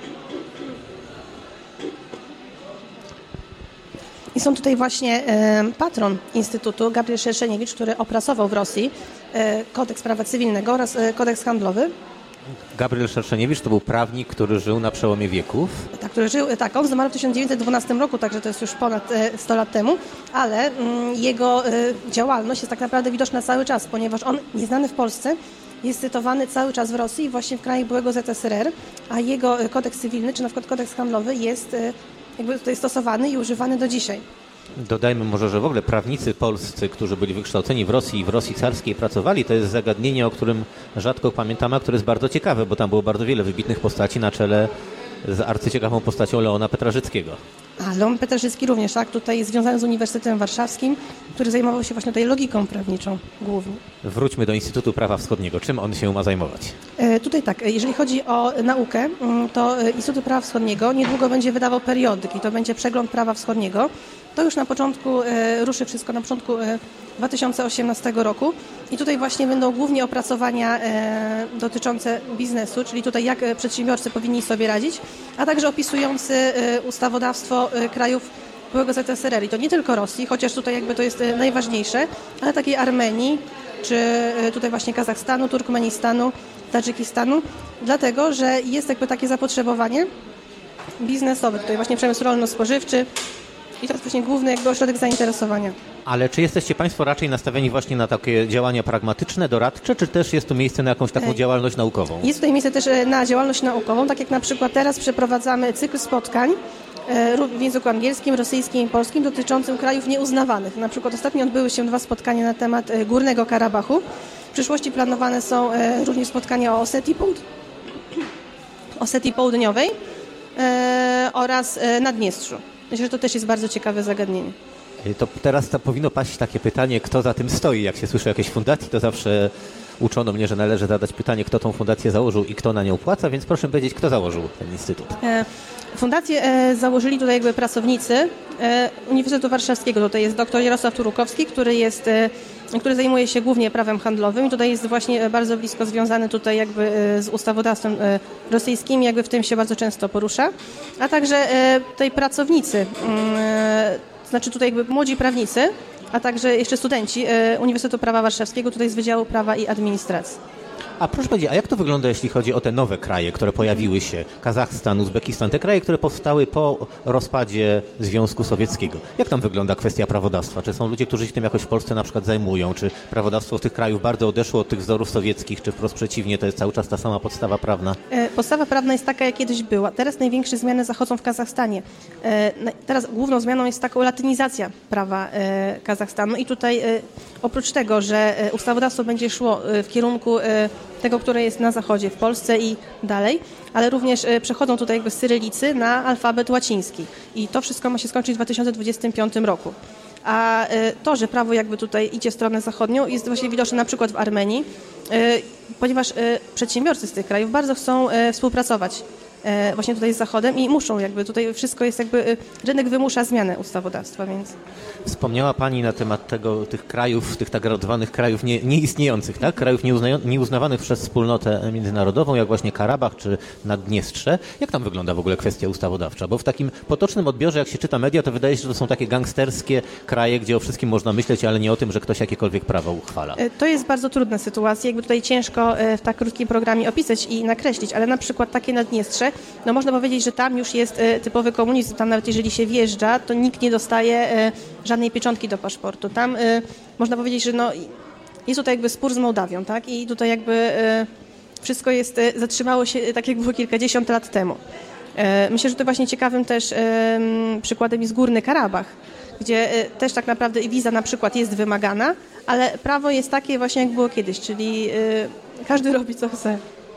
I są tutaj właśnie patron Instytutu, Gabriel Szerszeniewicz, który opracował w Rosji kodeks prawa cywilnego oraz kodeks handlowy. Gabriel Szerszeniewicz to był prawnik, który żył na przełomie wieków. Tak, który żył, tak, on zmarł w tysiąc dziewięćset dwunastym roku, także to jest już ponad sto lat temu, ale mm, jego y, działalność jest tak naprawdę widoczna cały czas, ponieważ on, nieznany w Polsce, jest cytowany cały czas w Rosji i właśnie w krajach byłego Z S R R, a jego kodeks cywilny, czy na przykład kodeks handlowy jest y, jakby tutaj stosowany i używany do dzisiaj. Dodajmy może, że w ogóle prawnicy polscy, którzy byli wykształceni w Rosji i w Rosji carskiej pracowali, to jest zagadnienie, o którym rzadko pamiętamy, a które jest bardzo ciekawe, bo tam było bardzo wiele wybitnych postaci na czele z arcyciekawą postacią Leona Petrarzyckiego. A Leon Petrarzycki również, tak, tutaj związany z Uniwersytetem Warszawskim, który zajmował się właśnie tutaj logiką prawniczą głównie. Wróćmy do Instytutu Prawa Wschodniego. Czym on się ma zajmować? E, tutaj tak, jeżeli chodzi o naukę, to Instytut Prawa Wschodniego niedługo będzie wydawał periodyk i to będzie przegląd prawa wschodniego. To już na początku e, ruszy wszystko, na początku e, dwa tysiące osiemnastego roku i tutaj właśnie będą głównie opracowania e, dotyczące biznesu, czyli tutaj jak przedsiębiorcy powinni sobie radzić, a także opisujący e, ustawodawstwo e, krajów byłego Z S R R. I to nie tylko Rosji, chociaż tutaj jakby to jest e, najważniejsze, ale takiej Armenii, czy e, tutaj właśnie Kazachstanu, Turkmenistanu, Tadżykistanu, dlatego, że jest jakby takie zapotrzebowanie biznesowe, tutaj właśnie przemysł rolno-spożywczy, i to jest właśnie główny jakby ośrodek zainteresowania. Ale czy jesteście Państwo raczej nastawieni właśnie na takie działania pragmatyczne, doradcze, czy też jest tu miejsce na jakąś taką działalność naukową? Jest tutaj miejsce też na działalność naukową, tak jak na przykład teraz przeprowadzamy cykl spotkań w języku angielskim, rosyjskim i polskim dotyczącym krajów nieuznawanych. Na przykład ostatnio odbyły się dwa spotkania na temat Górnego Karabachu. W przyszłości planowane są również spotkania o Osetii, Połud... Osetii Południowej oraz Naddniestrzu. Myślę, że to też jest bardzo ciekawe zagadnienie. To teraz to powinno paść takie pytanie, kto za tym stoi. Jak się słyszy o jakiejś fundacji, to zawsze uczono mnie, że należy zadać pytanie, kto tą fundację założył i kto na nią płaca, więc proszę powiedzieć, kto założył ten instytut? Fundację założyli tutaj jakby pracownicy Uniwersytetu Warszawskiego. Tutaj jest dr Jarosław Turukowski, który jest, który zajmuje się głównie prawem handlowym i tutaj jest właśnie bardzo blisko związany tutaj jakby z ustawodawstwem rosyjskim, jakby w tym się bardzo często porusza, a także tutaj pracownicy, znaczy tutaj jakby młodzi prawnicy, a także jeszcze studenci Uniwersytetu Prawa Warszawskiego, tutaj z Wydziału Prawa i Administracji. A proszę powiedzieć, a jak to wygląda, jeśli chodzi o te nowe kraje, które pojawiły się? Kazachstan, Uzbekistan, te kraje, które powstały po rozpadzie Związku Sowieckiego. Jak tam wygląda kwestia prawodawstwa? Czy są ludzie, którzy się tym jakoś w Polsce na przykład zajmują? Czy prawodawstwo tych krajów bardzo odeszło od tych wzorów sowieckich, czy wprost przeciwnie, to jest cały czas ta sama podstawa prawna? Podstawa prawna jest taka, jak kiedyś była. Teraz największe zmiany zachodzą w Kazachstanie. Teraz główną zmianą jest taka latynizacja prawa Kazachstanu i tutaj oprócz tego, że ustawodawstwo będzie szło w kierunku tego, które jest na zachodzie, w Polsce i dalej, ale również przechodzą tutaj jakby z cyrylicy na alfabet łaciński. I to wszystko ma się skończyć w dwa tysiące dwudziestym piątym roku. A to, że prawo jakby tutaj idzie w stronę zachodnią, jest właśnie widoczne na przykład w Armenii, ponieważ przedsiębiorcy z tych krajów bardzo chcą współpracować właśnie tutaj z Zachodem i muszą jakby, tutaj wszystko jest jakby, rynek wymusza zmianę ustawodawstwa, więc... Wspomniała Pani na temat tego, tych krajów, tych tak zwanych krajów nie, nieistniejących, tak? Krajów nieuznają, nieuznawanych przez wspólnotę międzynarodową, jak właśnie Karabach czy Naddniestrze. Jak tam wygląda w ogóle kwestia ustawodawcza? Bo w takim potocznym odbiorze, jak się czyta media, to wydaje się, że to są takie gangsterskie kraje, gdzie o wszystkim można myśleć, ale nie o tym, że ktoś jakiekolwiek prawo uchwala. To jest bardzo trudna sytuacja, jakby tutaj ciężko w tak krótkim programie opisać i nakreślić, ale na przykład takie Naddniestrze, no można powiedzieć, że tam już jest typowy komunizm. Tam nawet jeżeli się wjeżdża, to nikt nie dostaje żadnej pieczątki do paszportu. Tam można powiedzieć, że no, jest tutaj jakby spór z Mołdawią, tak? I tutaj jakby wszystko jest, zatrzymało się tak jak było kilkadziesiąt lat temu. Myślę, że to właśnie ciekawym też przykładem jest Górny Karabach, gdzie też tak naprawdę wiza na przykład jest wymagana, ale prawo jest takie właśnie jak było kiedyś, czyli każdy robi co chce.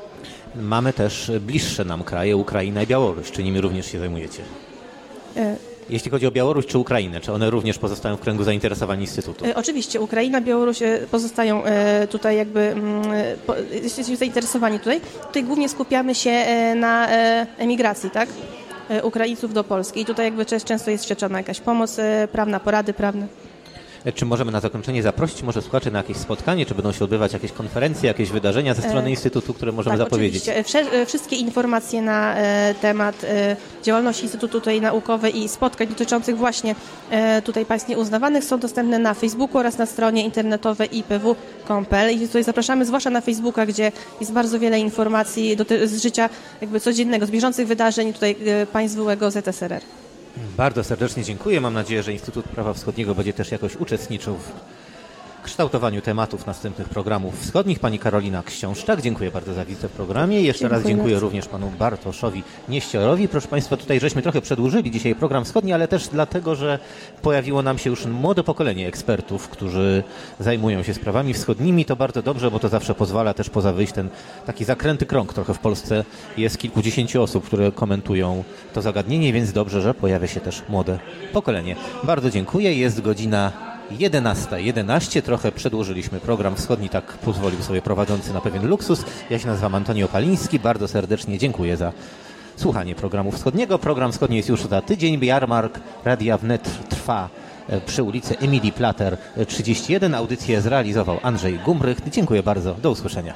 Mamy też bliższe nam kraje, Ukraina i Białoruś. Czy nimi również się zajmujecie? E... Jeśli chodzi o Białoruś czy Ukrainę, czy one również pozostają w kręgu zainteresowań Instytutu? E, oczywiście, Ukraina, Białoruś e, pozostają e, tutaj jakby, mm, po, jesteśmy zainteresowani tutaj. Tutaj głównie skupiamy się e, na e, emigracji, tak? E, Ukraińców do Polski i tutaj jakby często jest świadczona jakaś pomoc e, prawna, porady prawne. Czy możemy na zakończenie zaprosić może słuchaczy na jakieś spotkanie, czy będą się odbywać jakieś konferencje, jakieś wydarzenia ze strony Instytutu, które możemy tak, zapowiedzieć? Oczywiście. Wszystkie informacje na e, temat e, działalności Instytutu tutaj naukowej i spotkań dotyczących właśnie e, tutaj państw nieuznawanych są dostępne na Facebooku oraz na stronie internetowej i p w kropka com kropka p l. I tutaj zapraszamy zwłaszcza na Facebooka, gdzie jest bardzo wiele informacji doty- z życia jakby codziennego, z bieżących wydarzeń tutaj e, państw byłego Z S R R. Bardzo serdecznie dziękuję. Mam nadzieję, że Instytut Prawa Wschodniego będzie też jakoś uczestniczył w kształtowaniu tematów następnych programów wschodnich. Pani Karolina Książczak, dziękuję bardzo za wizytę w programie. Jeszcze dziękuję raz dziękuję bardzo. Również panu Bartoszowi Nieściorowi. Proszę Państwa, tutaj żeśmy trochę przedłużyli dzisiaj program wschodni, ale też dlatego, że pojawiło nam się już młode pokolenie ekspertów, którzy zajmują się sprawami wschodnimi. To bardzo dobrze, bo to zawsze pozwala też poza wyjść ten taki zakręty krąg. Trochę w Polsce jest kilkudziesięciu osób, które komentują to zagadnienie, więc dobrze, że pojawia się też młode pokolenie. Bardzo dziękuję. Jest godzina jedenasta jedenaście. Trochę przedłużyliśmy program wschodni, tak pozwolił sobie prowadzący na pewien luksus. Ja się nazywam Antoni Opaliński. Bardzo serdecznie dziękuję za słuchanie programu wschodniego. Program wschodni jest już za tydzień. Jarmark Radia Wnet trwa przy ulicy Emilii Plater trzydzieści jeden. Audycję zrealizował Andrzej Gumbrych. Dziękuję bardzo. Do usłyszenia.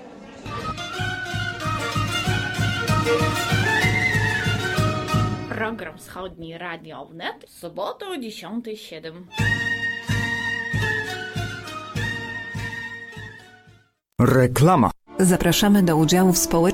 Program wschodni Radio Wnet w sobotę o dziesiąta siedem. Reklama. Zapraszamy do udziału w społecznym